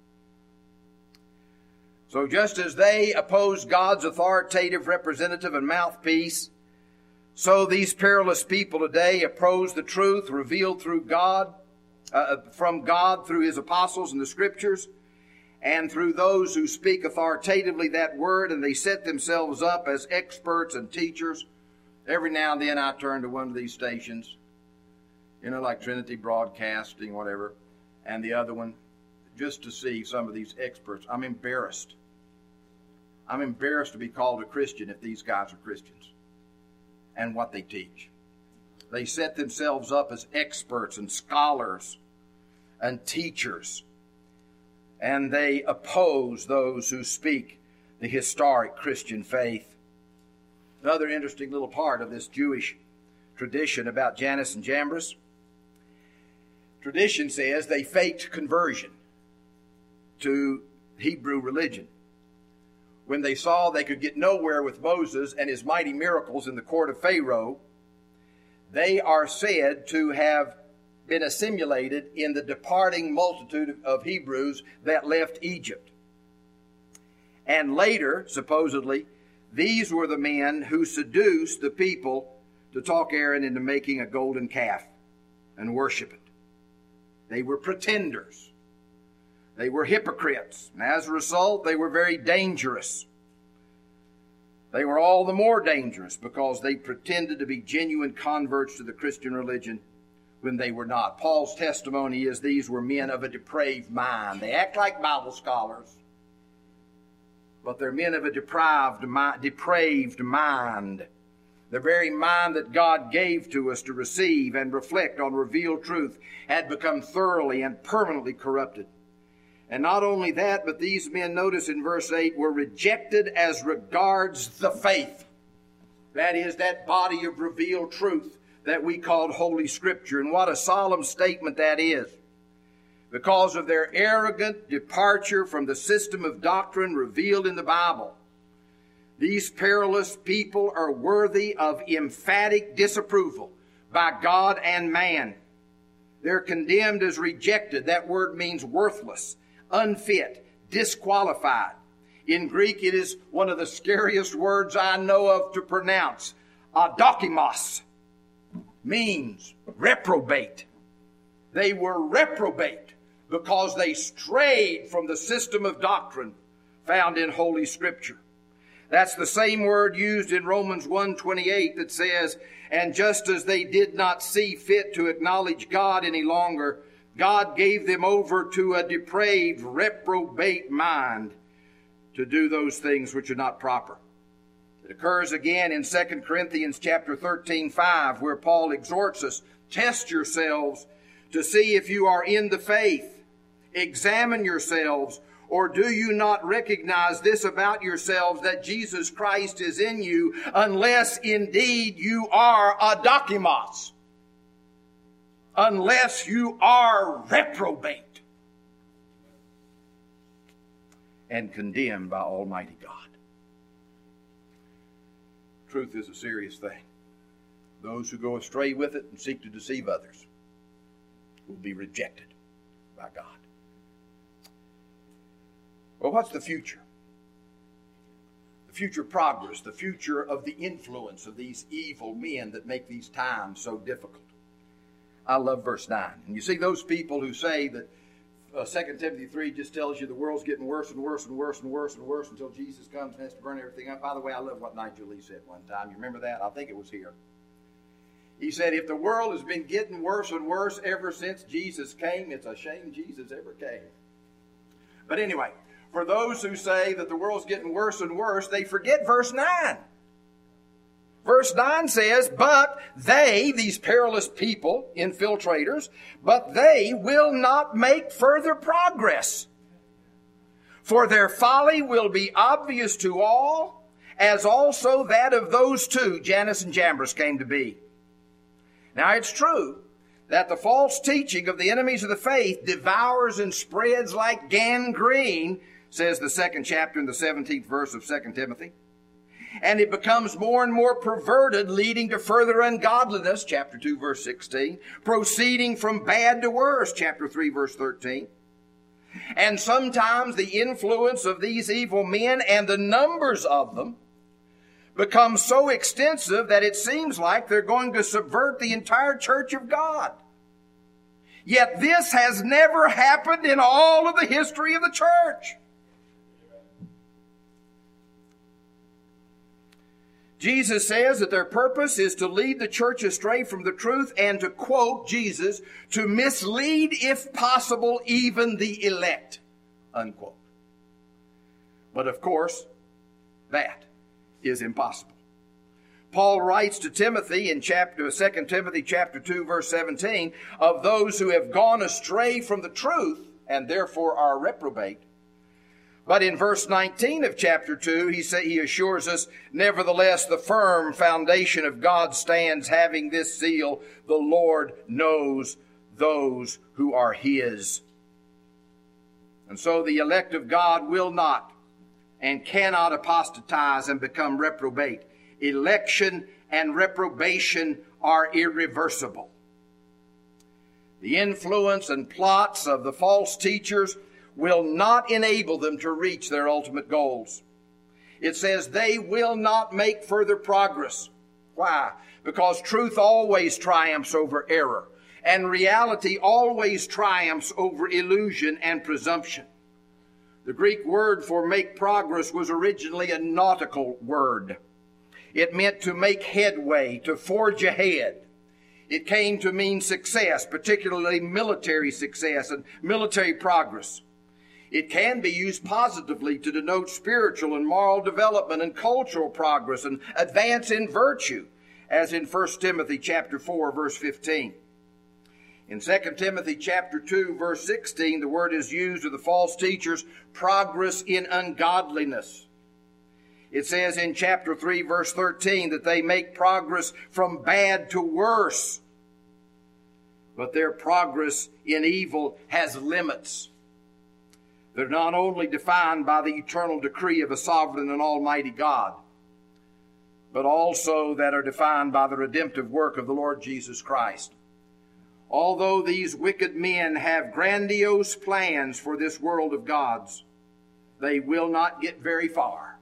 So just as they opposed God's authoritative representative and mouthpiece, so these perilous people today oppose the truth revealed through God, uh, from God through his apostles in the scriptures, and through those who speak authoritatively that word, and they set themselves up as experts and teachers. Every now and then I turn to one of these stations, you know, like Trinity Broadcasting, whatever, and the other one, just to see some of these experts. I'm embarrassed. I'm embarrassed to be called a Christian if these guys are Christians and what they teach. They set themselves up as experts and scholars and teachers, and they oppose those who speak the historic Christian faith. Another interesting little part of this Jewish tradition about Jannes and Jambres. Tradition says they faked conversion to Hebrew religion. When they saw they could get nowhere with Moses and his mighty miracles in the court of Pharaoh, they are said to have been assimilated in the departing multitude of Hebrews that left Egypt. And later, supposedly, these were the men who seduced the people to talk Aaron into making a golden calf and worship it. They were pretenders. They were hypocrites. And as a result, they were very dangerous. They were all the more dangerous because they pretended to be genuine converts to the Christian religion when they were not. Paul's testimony is these were men of a depraved mind. They act like Bible scholars, but they're men of a depraved, depraved mind. The very mind that God gave to us to receive and reflect on revealed truth had become thoroughly and permanently corrupted. And not only that, but these men, notice in verse eight, were rejected as regards the faith. That is, that body of revealed truth that we called Holy Scripture. And what a solemn statement that is. Because of their arrogant departure from the system of doctrine revealed in the Bible, these perilous people are worthy of emphatic disapproval by God and man. They're condemned as rejected. That word means worthless, unfit, disqualified. In Greek, it is one of the scariest words I know of to pronounce. Adokimos means reprobate. They were reprobate because they strayed from the system of doctrine found in Holy Scripture. That's the same word used in Romans one twenty-eight that says, and just as they did not see fit to acknowledge God any longer, God gave them over to a depraved, reprobate mind to do those things which are not proper. It occurs again in Second Corinthians chapter thirteen, five, where Paul exhorts us, test yourselves to see if you are in the faith. Examine yourselves, or do you not recognize this about yourselves, that Jesus Christ is in you, unless indeed you are adokimos, unless you are reprobate and condemned by Almighty God. Truth is a serious thing. Those who go astray with it and seek to deceive others will be rejected by God. Well, what's the future? The future progress, the future of the influence of these evil men that make these times so difficult. I love verse nine. And you see those people who say that uh, Second Timothy three just tells you the world's getting worse and worse and worse and worse and worse until Jesus comes and has to burn everything up. By the way, I love what Nigel Lee said one time. You remember that? I think it was here. He said, if the world has been getting worse and worse ever since Jesus came, it's a shame Jesus ever came. But anyway, for those who say that the world's getting worse and worse, they forget verse nine. Verse nine says, but they, these perilous people, infiltrators, but they will not make further progress. For their folly will be obvious to all, as also that of those two, Jannes and Jambres, came to be. Now it's true that the false teaching of the enemies of the faith devours and spreads like gangrene, says the second chapter in the seventeenth verse of Second Timothy. And it becomes more and more perverted, leading to further ungodliness, chapter two, verse sixteen, proceeding from bad to worse, chapter three, verse thirteen. And sometimes the influence of these evil men and the numbers of them become so extensive that it seems like they're going to subvert the entire church of God. Yet this has never happened in all of the history of the church. Jesus says that their purpose is to lead the church astray from the truth and, to quote Jesus, to mislead, if possible, even the elect, unquote. But of course, that is impossible. Paul writes to Timothy in chapter Second Timothy chapter two, verse seventeen, of those who have gone astray from the truth and therefore are reprobate. But in verse nineteen of chapter two, he say, he assures us, nevertheless, the firm foundation of God stands, having this seal, the Lord knows those who are his. And so the elect of God will not and cannot apostatize and become reprobate. Election and reprobation are irreversible. The influence and plots of the false teachers will not enable them to reach their ultimate goals. It says they will not make further progress. Why? Because truth always triumphs over error, and reality always triumphs over illusion and presumption. The Greek word for make progress was originally a nautical word. It meant to make headway, to forge ahead. It came to mean success, particularly military success and military progress. It can be used positively to denote spiritual and moral development and cultural progress and advance in virtue, as in First Timothy chapter four, verse fifteen. In Second Timothy chapter two, verse sixteen, the word is used of the false teachers, progress in ungodliness. It says in chapter three, verse thirteen, that they make progress from bad to worse. But their progress in evil has limits. They're not only defined by the eternal decree of a sovereign and almighty God, but also that are defined by the redemptive work of the Lord Jesus Christ. Although these wicked men have grandiose plans for this world of God's, they will not get very far.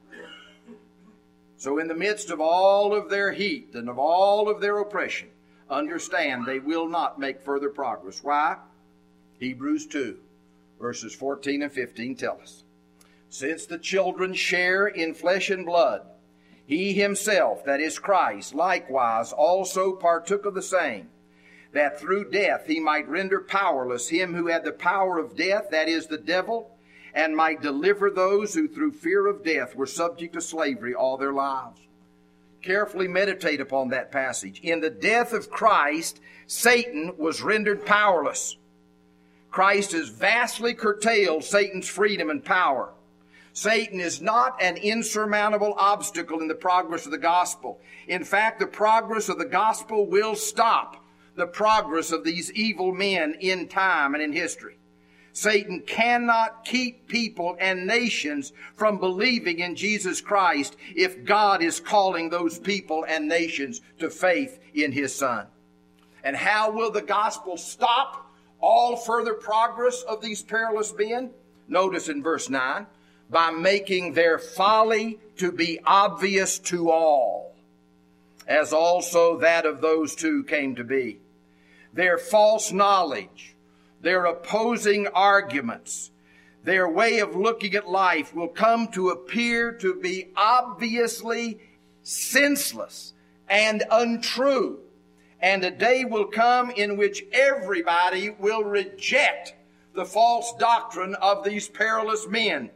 So in the midst of all of their heat and of all of their oppression, understand they will not make further progress. Why? Hebrews two, verses fourteen and fifteen tell us. Since the children share in flesh and blood, he himself, that is Christ, likewise also partook of the same, that through death he might render powerless him who had the power of death, that is the devil, and might deliver those who through fear of death were subject to slavery all their lives. Carefully meditate upon that passage. In the death of Christ, Satan was rendered powerless. Christ has vastly curtailed Satan's freedom and power. Satan is not an insurmountable obstacle in the progress of the gospel. In fact, the progress of the gospel will stop the progress of these evil men in time and in history. Satan cannot keep people and nations from believing in Jesus Christ if God is calling those people and nations to faith in His Son. And how will the gospel stop all further progress of these perilous men? Notice in verse nine, by making their folly to be obvious to all, as also that of those two came to be. Their false knowledge, their opposing arguments, their way of looking at life will come to appear to be obviously senseless and untrue. And a day will come in which everybody will reject the false doctrine of these perilous men,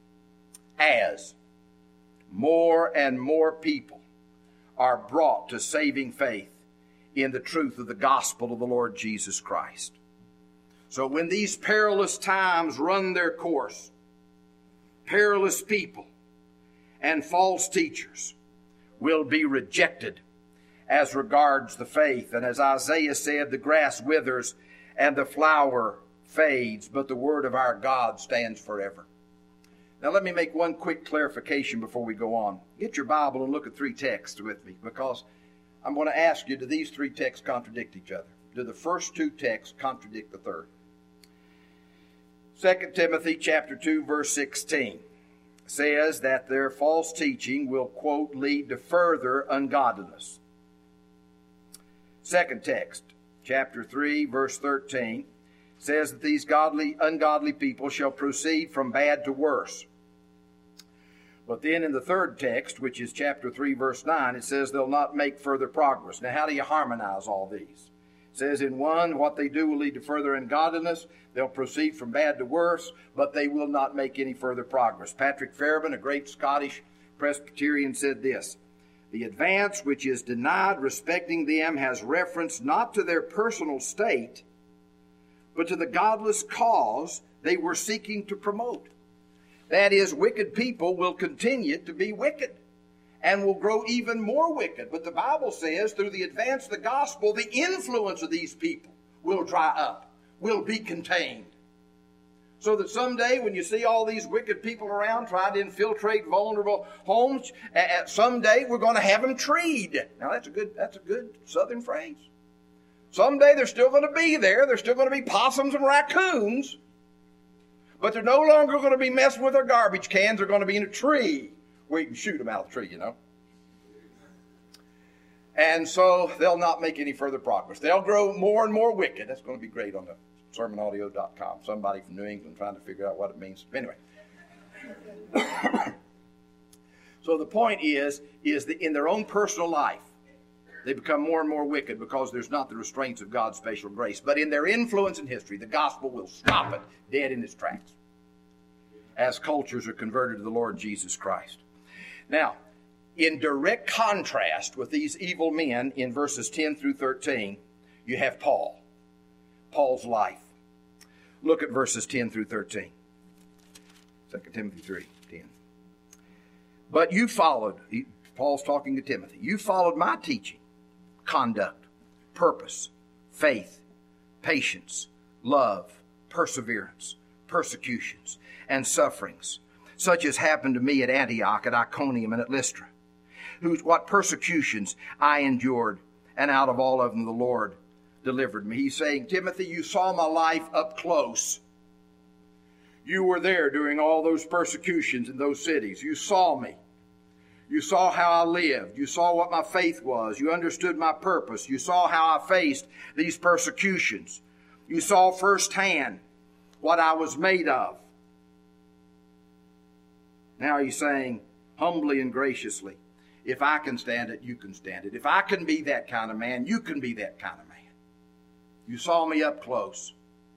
as more and more people are brought to saving faith in the truth of the gospel of the Lord Jesus Christ. So when these perilous times run their course, perilous people and false teachers will be rejected as regards the faith. And as Isaiah said, the grass withers and the flower fades, but the word of our God stands forever. Now let me make one quick clarification before we go on. Get your Bible and look at three texts with me, because I'm going to ask you, do these three texts contradict each other? Do the first two texts contradict the third? Second Timothy chapter two, verse sixteen says that their false teaching will, quote, lead to further ungodliness. Second text, chapter three, verse thirteen, says that these godly, ungodly people shall proceed from bad to worse. But then in the third text, which is chapter three, verse nine, it says they'll not make further progress. Now, how do you harmonize all these? It says in one, what they do will lead to further ungodliness. They'll proceed from bad to worse, but they will not make any further progress. Patrick Fairbairn, a great Scottish Presbyterian, said this: the advance which is denied respecting them has reference not to their personal state, but to the godless cause they were seeking to promote. That is, wicked people will continue to be wicked and will grow even more wicked. But the Bible says through the advance of the gospel, the influence of these people will dry up, will be contained. So that someday when you see all these wicked people around trying to infiltrate vulnerable homes, uh, someday we're going to have them treed. Now that's a good, that's a good Southern phrase. Someday they're still going to be there. There's still going to be possums and raccoons. But they're no longer going to be messing with our garbage cans. They're going to be in a tree where you can shoot them out of the tree, you know. And so they'll not make any further progress. They'll grow more and more wicked. That's going to be great on the sermon audio dot com. Somebody from New England trying to figure out what it means. Anyway. So the point is, is that in their own personal life, they become more and more wicked because there's not the restraints of God's special grace. But in their influence in history, the gospel will stop it dead in its tracks as cultures are converted to the Lord Jesus Christ. Now, in direct contrast with these evil men in verses ten through thirteen, you have Paul, Paul's life. Look at verses ten through thirteen. Second Timothy three, ten. But you followed, Paul's talking to Timothy, you followed my teaching, conduct, purpose, faith, patience, love, perseverance, persecutions, and sufferings, such as happened to me at Antioch, at Iconium, and at Lystra, whose what persecutions I endured, and out of all of them the Lord delivered me. He's saying, Timothy, you saw my life up close. You were there during all those persecutions in those cities. You saw me. You saw how I lived. You saw what my faith was. You understood my purpose. You saw how I faced these persecutions. You saw firsthand what I was made of. Now he's saying, humbly and graciously, if I can stand it, you can stand it. If I can be that kind of man, you can be that kind of man. You saw me up close.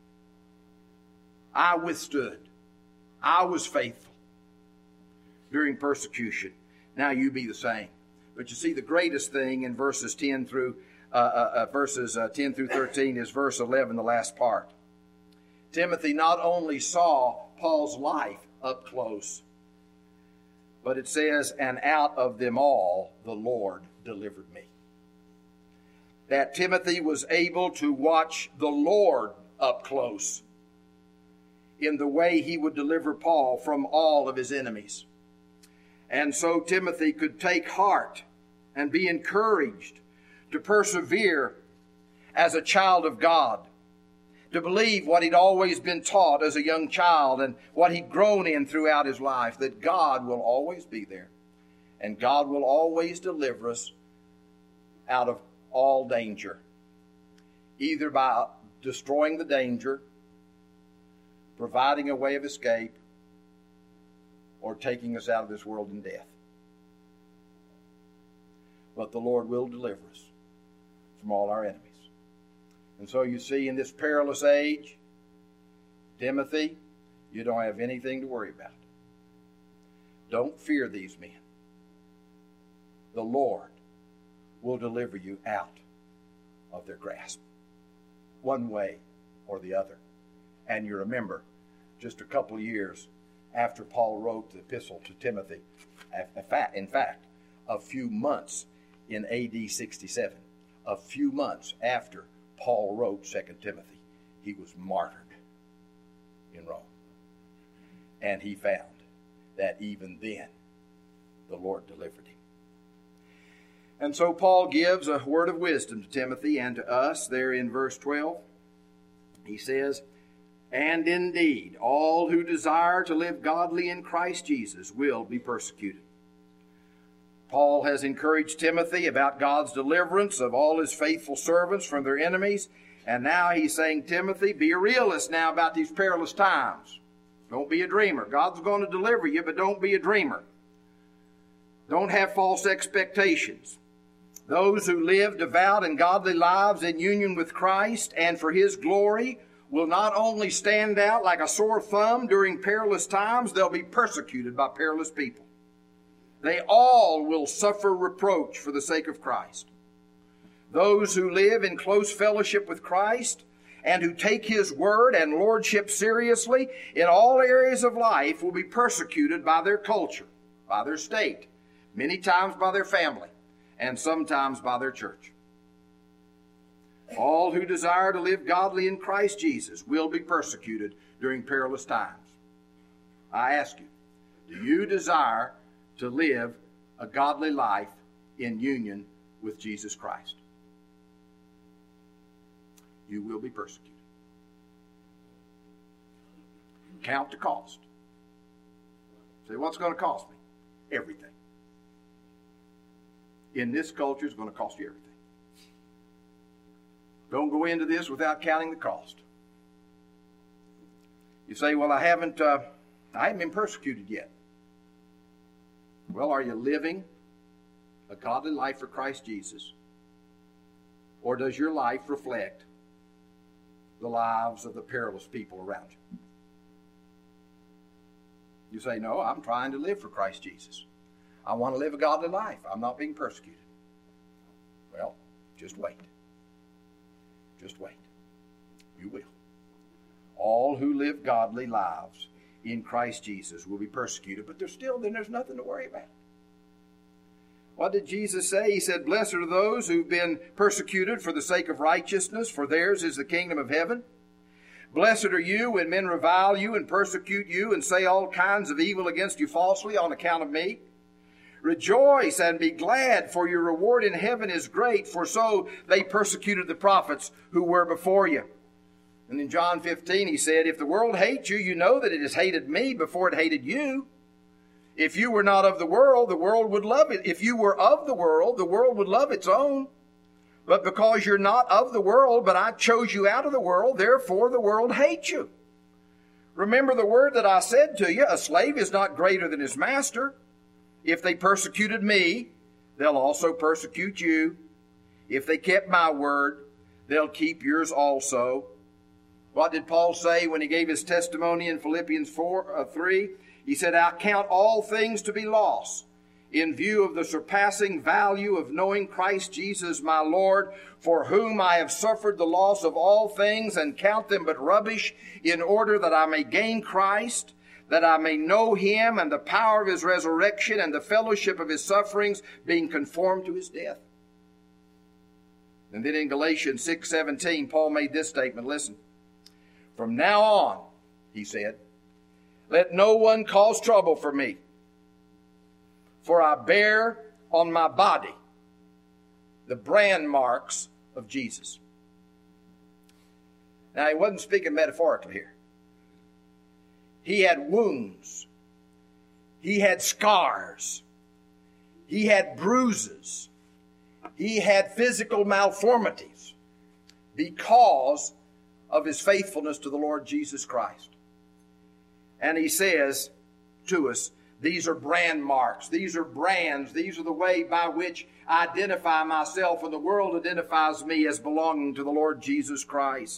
I withstood. I was faithful during persecution. Now you be the same. But you see, the greatest thing in verses ten through uh, uh, uh, verses uh, ten through thirteen is verse eleven, the last part. Timothy not only saw Paul's life up close, but it says, and out of them all the Lord delivered me. That Timothy was able to watch the Lord up close in the way he would deliver Paul from all of his enemies. And so Timothy could take heart and be encouraged to persevere as a child of God, to believe what he'd always been taught as a young child and what he'd grown in throughout his life, that God will always be there and God will always deliver us out of all danger, either by destroying the danger, providing a way of escape, or taking us out of this world in death. But the Lord will deliver us from all our enemies. And so you see, in this perilous age, Timothy, you don't have anything to worry about. Don't fear these men. The Lord will deliver you out of their grasp, one way or the other. And you remember, just a couple of years after Paul wrote the epistle to Timothy, in fact, a few months in A D sixty-seven, a few months after Paul wrote Second Timothy, he was martyred in Rome. And he found that even then, the Lord delivered him. And so Paul gives a word of wisdom to Timothy and to us there in verse twelve. He says, and indeed, all who desire to live godly in Christ Jesus will be persecuted. Paul has encouraged Timothy about God's deliverance of all his faithful servants from their enemies. And now he's saying, Timothy, be a realist now about these perilous times. Don't be a dreamer. God's going to deliver you, but don't be a dreamer. Don't have false expectations. Those who live devout and godly lives in union with Christ and for his glory will not only stand out like a sore thumb during perilous times, they'll be persecuted by perilous people. They all will suffer reproach for the sake of Christ. Those who live in close fellowship with Christ and who take his word and lordship seriously in all areas of life will be persecuted by their culture, by their state, many times by their family, and sometimes by their church. All who desire to live godly in Christ Jesus will be persecuted during perilous times. I ask you, do you desire to live a godly life in union with Jesus Christ? you will be persecuted. Count the cost. Say, what's it going to cost me? Everything. In this culture, it's going to cost you everything. Don't go into this without counting the cost. You say, well, I haven't, uh, I haven't been persecuted yet. Well, are you living a godly life for Christ Jesus? Or does your life reflect the lives of the perilous people around you? You say, no, I'm trying to live for Christ Jesus. I want to live a godly life. I'm not being persecuted. Well, just wait. Just wait. You will. All who live godly lives in Christ Jesus will be persecuted, but there's still, then there's nothing to worry about. What did Jesus say? He said, blessed are those who've been persecuted for the sake of righteousness, for theirs is the kingdom of heaven. Blessed are you when men revile you and persecute you and say all kinds of evil against you falsely on account of me. Rejoice and be glad, for your reward in heaven is great, for so they persecuted the prophets who were before you. And in John fifteen he said, if the world hates you, you know that it has hated me before it hated you. If you were not of the world, the world would love it. If you were of the world, the world would love its own. But because you're not of the world, but I chose you out of the world, therefore the world hates you. Remember the word that I said to you, a slave is not greater than his master. If they persecuted me, they'll also persecute you. If they kept my word, they'll keep yours also. What did Paul say when he gave his testimony in Philippians four, uh, three? He said, I count all things to be loss in view of the surpassing value of knowing Christ Jesus my Lord, for whom I have suffered the loss of all things and count them but rubbish, in order that I may gain Christ, that I may know him and the power of his resurrection and the fellowship of his sufferings, being conformed to his death. And then in Galatians six seventeen, Paul made this statement. Listen, from now on, he said, let no one cause trouble for me, for I bear on my body the brand marks of Jesus. Now, he wasn't speaking metaphorically here. He had wounds. He had scars. He had bruises. He had physical malformities because of his faithfulness to the Lord Jesus Christ. And he says to us, these are brand marks. These are brands. These are the way by which I identify myself, and the world identifies me as belonging to the Lord Jesus Christ.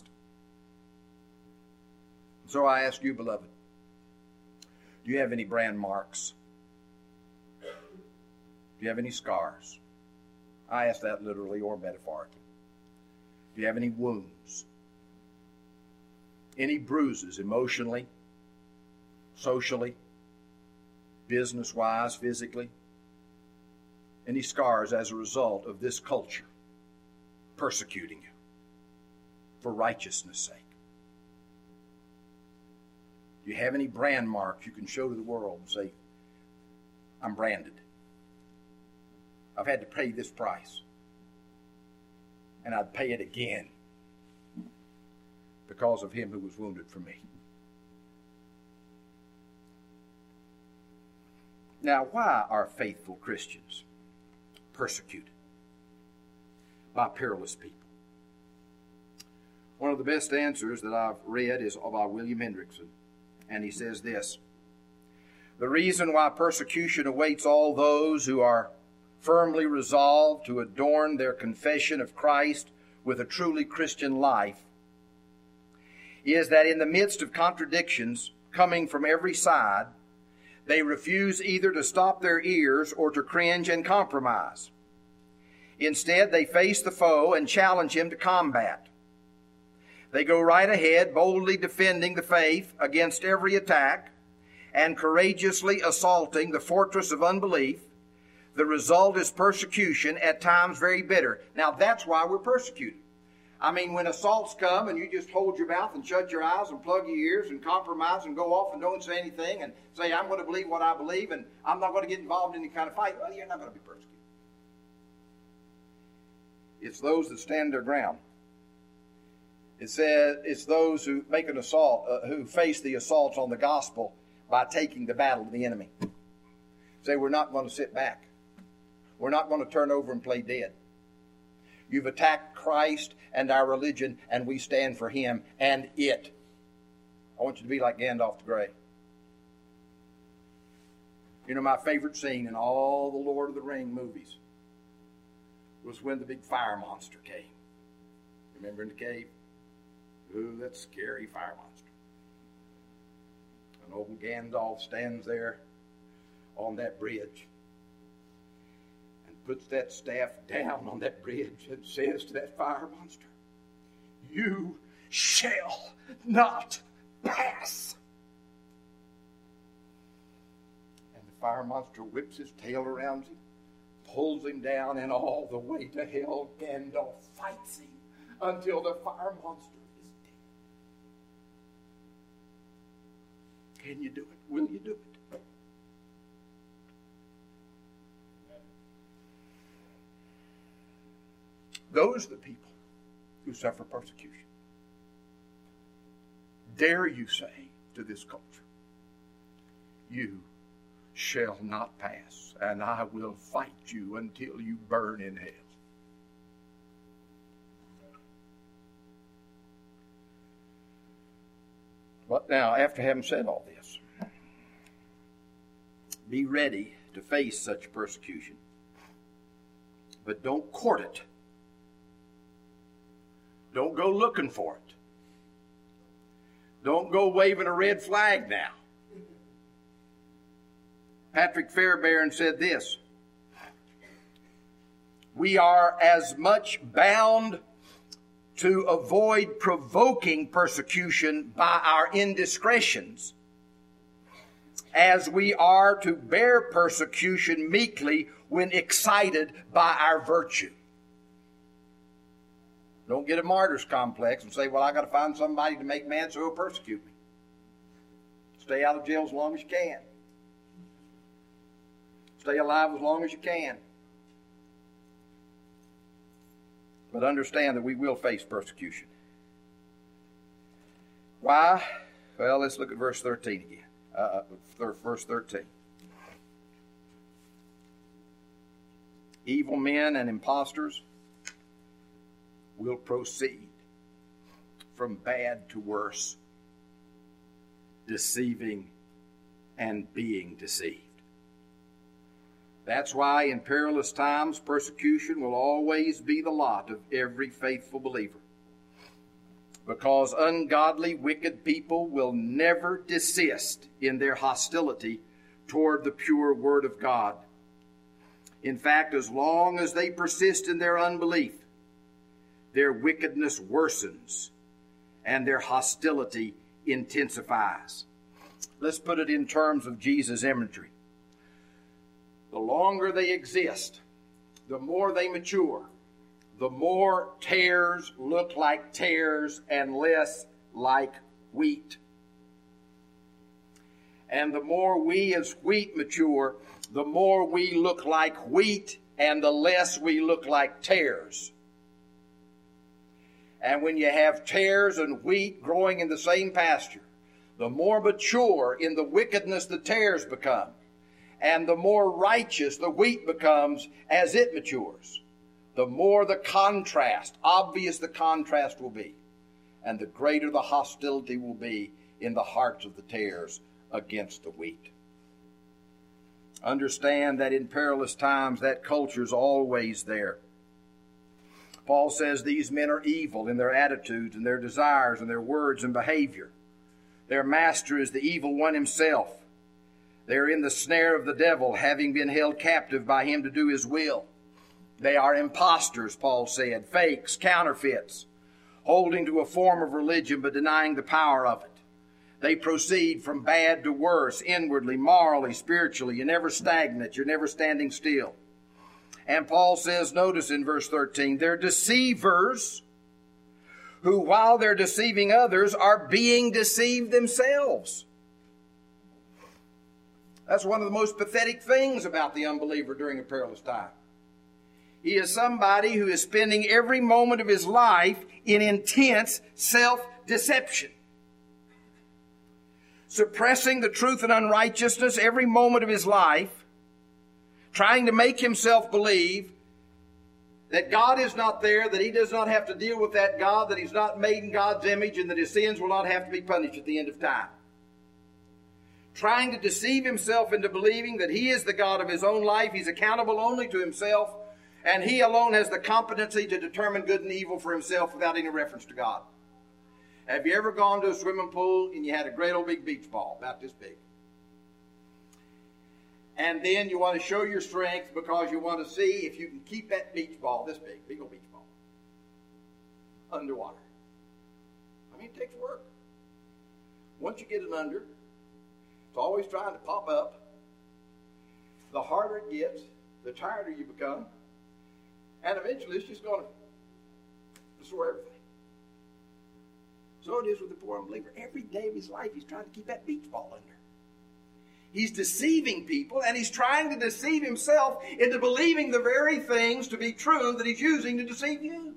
So I ask you, beloved, do you have any brand marks? Do you have any scars? I ask that literally or metaphorically. Do you have any wounds? Any bruises emotionally, socially, business-wise, physically? Any scars as a result of this culture persecuting you for righteousness' sake? Do you have any brand marks you can show to the world and say, I'm branded. I've had to pay this price. And I'd pay it again because of him who was wounded for me. Now, why are faithful Christians persecuted by perilous people? One of the best answers that I've read is by William Hendrickson. And he says this: the reason why persecution awaits all those who are firmly resolved to adorn their confession of Christ with a truly Christian life is that in the midst of contradictions coming from every side, they refuse either to stop their ears or to cringe and compromise. Instead, they face the foe and challenge him to combat. They go right ahead, boldly defending the faith against every attack and courageously assaulting the fortress of unbelief. The result is persecution, at times very bitter. Now, that's why we're persecuted. I mean, when assaults come and you just hold your mouth and shut your eyes and plug your ears and compromise and go off and don't say anything and say, I'm going to believe what I believe and I'm not going to get involved in any kind of fight, well, you're not going to be persecuted. It's those that stand their ground It says it's those who make an assault, uh, who face the assaults on the gospel by taking the battle to the enemy. Say, we're not going to sit back. We're not going to turn over and play dead. You've attacked Christ and our religion, and we stand for Him and it. I want you to be like Gandalf the Grey. You know, my favorite scene in all the Lord of the Rings movies was when the big fire monster came. Remember in the cave? Ooh, that scary fire monster. And old Gandalf stands there on that bridge and puts that staff down on that bridge and says to that fire monster, "You shall not pass." And the fire monster whips his tail around him, pulls him down, and all the way to hell, Gandalf fights him until the fire monster is dead. Can you do it? Will you do it? Those are the people who suffer persecution. Dare you say to this culture, "You shall not pass, and I will fight you until you burn in hell." But now, after having said all this, be ready to face such persecution, but don't court it. Don't go looking for it. Don't go waving a red flag now. Patrick Fairbairn said this: "We are as much bound to avoid provoking persecution by our indiscretions as we are to bear persecution meekly when excited by our virtue." Don't get a martyr's complex and say, "Well, I got to find somebody to make mad so he'll persecute me." Stay out of jail as long as you can. Stay alive as long as you can. But understand that we will face persecution. Why? Well, let's look at verse thirteen again. Uh, verse thirteen. Evil men and impostors will proceed from bad to worse, deceiving and being deceived. That's why in perilous times, persecution will always be the lot of every faithful believer. Because ungodly, wicked people will never desist in their hostility toward the pure Word of God. In fact, as long as they persist in their unbelief, their wickedness worsens and their hostility intensifies. Let's put it in terms of Jesus' imagery. The longer they exist, the more they mature, the more tares look like tares and less like wheat. And the more we as wheat mature, the more we look like wheat and the less we look like tares. And when you have tares and wheat growing in the same pasture, the more mature in the wickedness the tares become, and the more righteous the wheat becomes as it matures, the more the contrast, obvious the contrast will be, and the greater the hostility will be in the hearts of the tares against the wheat. Understand that in perilous times that culture is always there. Paul says these men are evil in their attitudes and their desires and their words and behavior. Their master is the evil one himself. They are in the snare of the devil, having been held captive by him to do his will. They are impostors, Paul said, fakes, counterfeits, holding to a form of religion but denying the power of it. They proceed from bad to worse, inwardly, morally, spiritually. You're never stagnant. You're never standing still. And Paul says, notice in verse thirteen, they're deceivers who, while they're deceiving others, are being deceived themselves. That's one of the most pathetic things about the unbeliever during a perilous time. He is somebody who is spending every moment of his life in intense self-deception, suppressing the truth and unrighteousness every moment of his life, trying to make himself believe that God is not there, that he does not have to deal with that God, that he's not made in God's image, and that his sins will not have to be punished at the end of time. Trying to deceive himself into believing that he is the God of his own life, he's accountable only to himself, and he alone has the competency to determine good and evil for himself without any reference to God. Have you ever gone to a swimming pool and you had a great old big beach ball, about this big? And then you want to show your strength because you want to see if you can keep that beach ball, this big, big old beach ball, underwater. I mean, it takes work. Once you get it under, it's always trying to pop up. The harder it gets, the tireder you become. And eventually it's just going to destroy everything. So it is with the poor unbeliever. Every day of his life he's trying to keep that beach ball under. He's deceiving people, and he's trying to deceive himself into believing the very things to be true that he's using to deceive you.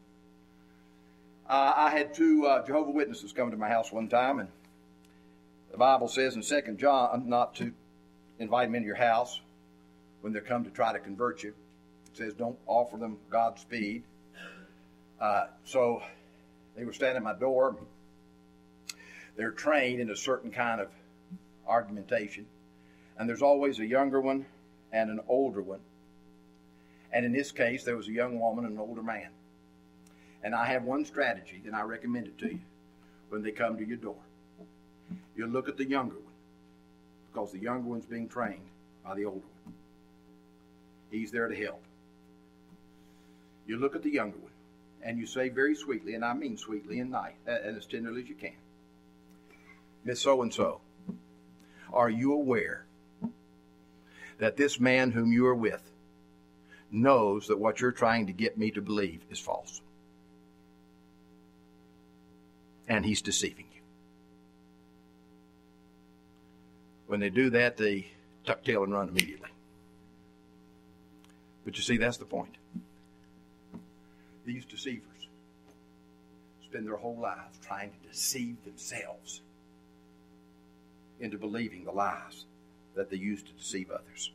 Uh, I had two uh, Jehovah's Witnesses come to my house one time, and the Bible says in Second John not to invite them into your house when they come to try to convert you. It says don't offer them Godspeed. Uh, so they were standing at my door. They're trained in a certain kind of argumentation. And there's always a younger one and an older one. And in this case, there was a young woman and an older man. And I have one strategy, and I recommend it to you when they come to your door. You look at the younger one, because the younger one's being trained by the older one. He's there to help. You look at the younger one, and you say very sweetly, and I mean sweetly and nice, and as tenderly as you can, Miss So-and-so, are you aware that this man whom you are with knows that what you're trying to get me to believe is false? And he's deceiving you. When they do that, they tuck tail and run immediately. But you see, that's the point. These deceivers spend their whole lives trying to deceive themselves into believing the lies that they use to deceive others.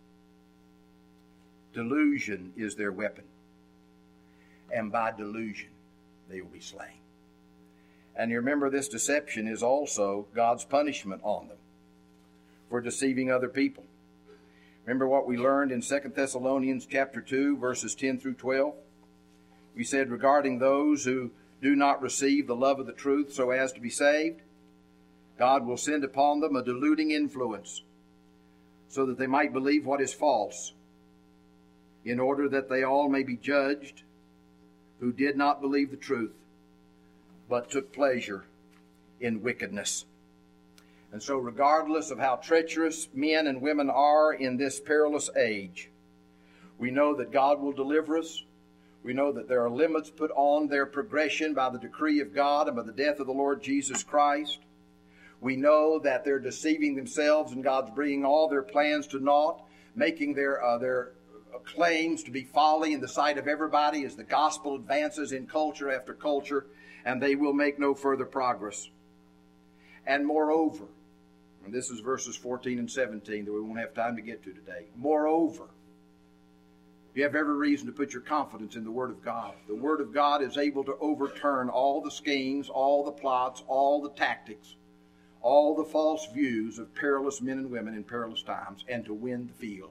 Delusion is their weapon, and by delusion they will be slain. And you remember, this deception is also God's punishment on them for deceiving other people. Remember what we learned in Second Thessalonians chapter two, verses ten through twelve? We said regarding those who do not receive the love of the truth so as to be saved, God will send upon them a deluding influence so that they might believe what is false, in order that they all may be judged who did not believe the truth, but took pleasure in wickedness. And so regardless of how treacherous men and women are in this perilous age, we know that God will deliver us. We know that there are limits put on their progression by the decree of God and by the death of the Lord Jesus Christ. We know that they're deceiving themselves, and God's bringing all their plans to naught, making their uh, their claims to be folly in the sight of everybody as the gospel advances in culture after culture, and they will make no further progress. And moreover, and this is verses fourteen and seventeen that we won't have time to get to today. Moreover, you have every reason to put your confidence in the Word of God. The Word of God is able to overturn all the schemes, all the plots, all the tactics, all the false views of perilous men and women in perilous times, and to win the field.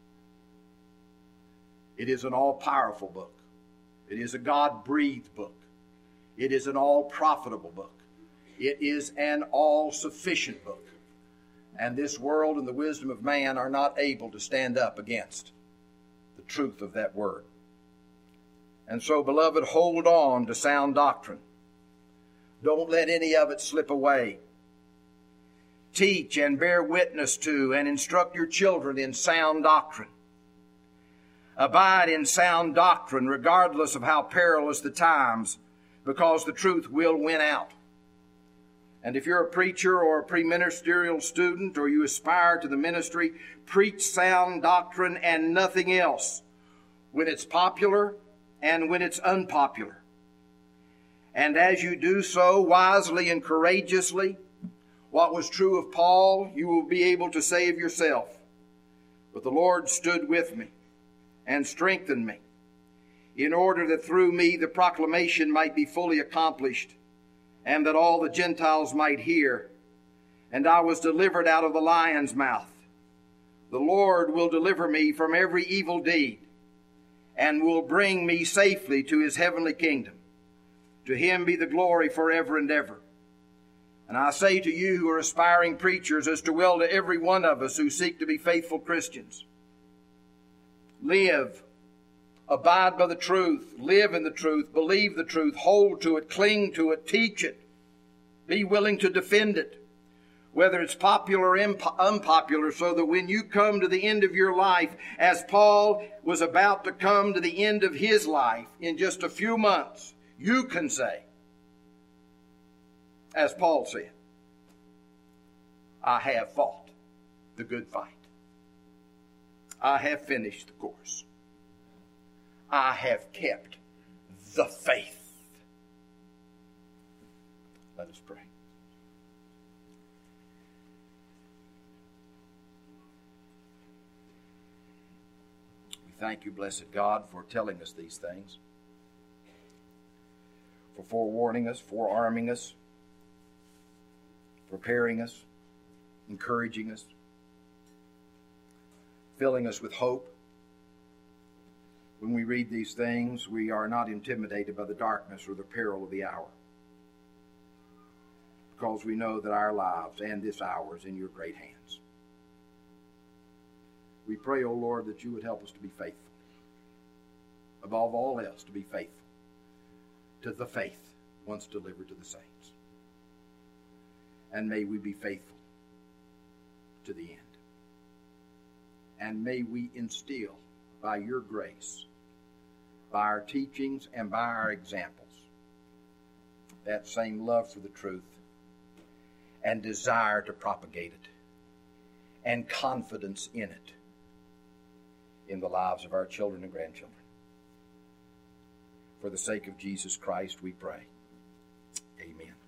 It is an all-powerful book. It is a God-breathed book. It is an all-profitable book. It is an all-sufficient book. And this world and the wisdom of man are not able to stand up against the truth of that word. And so, beloved, hold on to sound doctrine. Don't let any of it slip away. Teach and bear witness to and instruct your children in sound doctrine. Abide in sound doctrine regardless of how perilous the times, because the truth will win out. And if you're a preacher or a preministerial student, or you aspire to the ministry, preach sound doctrine and nothing else. when it's popular and when it's unpopular. And as you do so wisely and courageously, what was true of Paul, you will be able to say of yourself. But the Lord stood with me and strengthened me, in order that through me the proclamation might be fully accomplished, and that all the Gentiles might hear. And I was delivered out of the lion's mouth. The Lord will deliver me from every evil deed, and will bring me safely to his heavenly kingdom. To him be the glory forever and ever. And I say to you who are aspiring preachers, as to well to every one of us who seek to be faithful Christians, live, abide by the truth, live in the truth, believe the truth, hold to it, cling to it, teach it, be willing to defend it, whether it's popular or impo- unpopular, so that when you come to the end of your life, as Paul was about to come to the end of his life in just a few months, you can say, as Paul said, I have fought the good fight. I have finished the course. I have kept the faith. Let us pray. We thank you, blessed God, for telling us these things, for forewarning us, forearming us, preparing us, encouraging us, filling us with hope. When we read these things, we are not intimidated by the darkness or the peril of the hour, because we know that our lives and this hour is in your great hands. We pray, O Lord, that you would help us to be faithful. Above all else, to be faithful to the faith once delivered to the saints. And may we be faithful to the end. And may we instill by your grace, by our teachings and by our examples, that same love for the truth and desire to propagate it and confidence in it in the lives of our children and grandchildren. For the sake of Jesus Christ, we pray. Amen.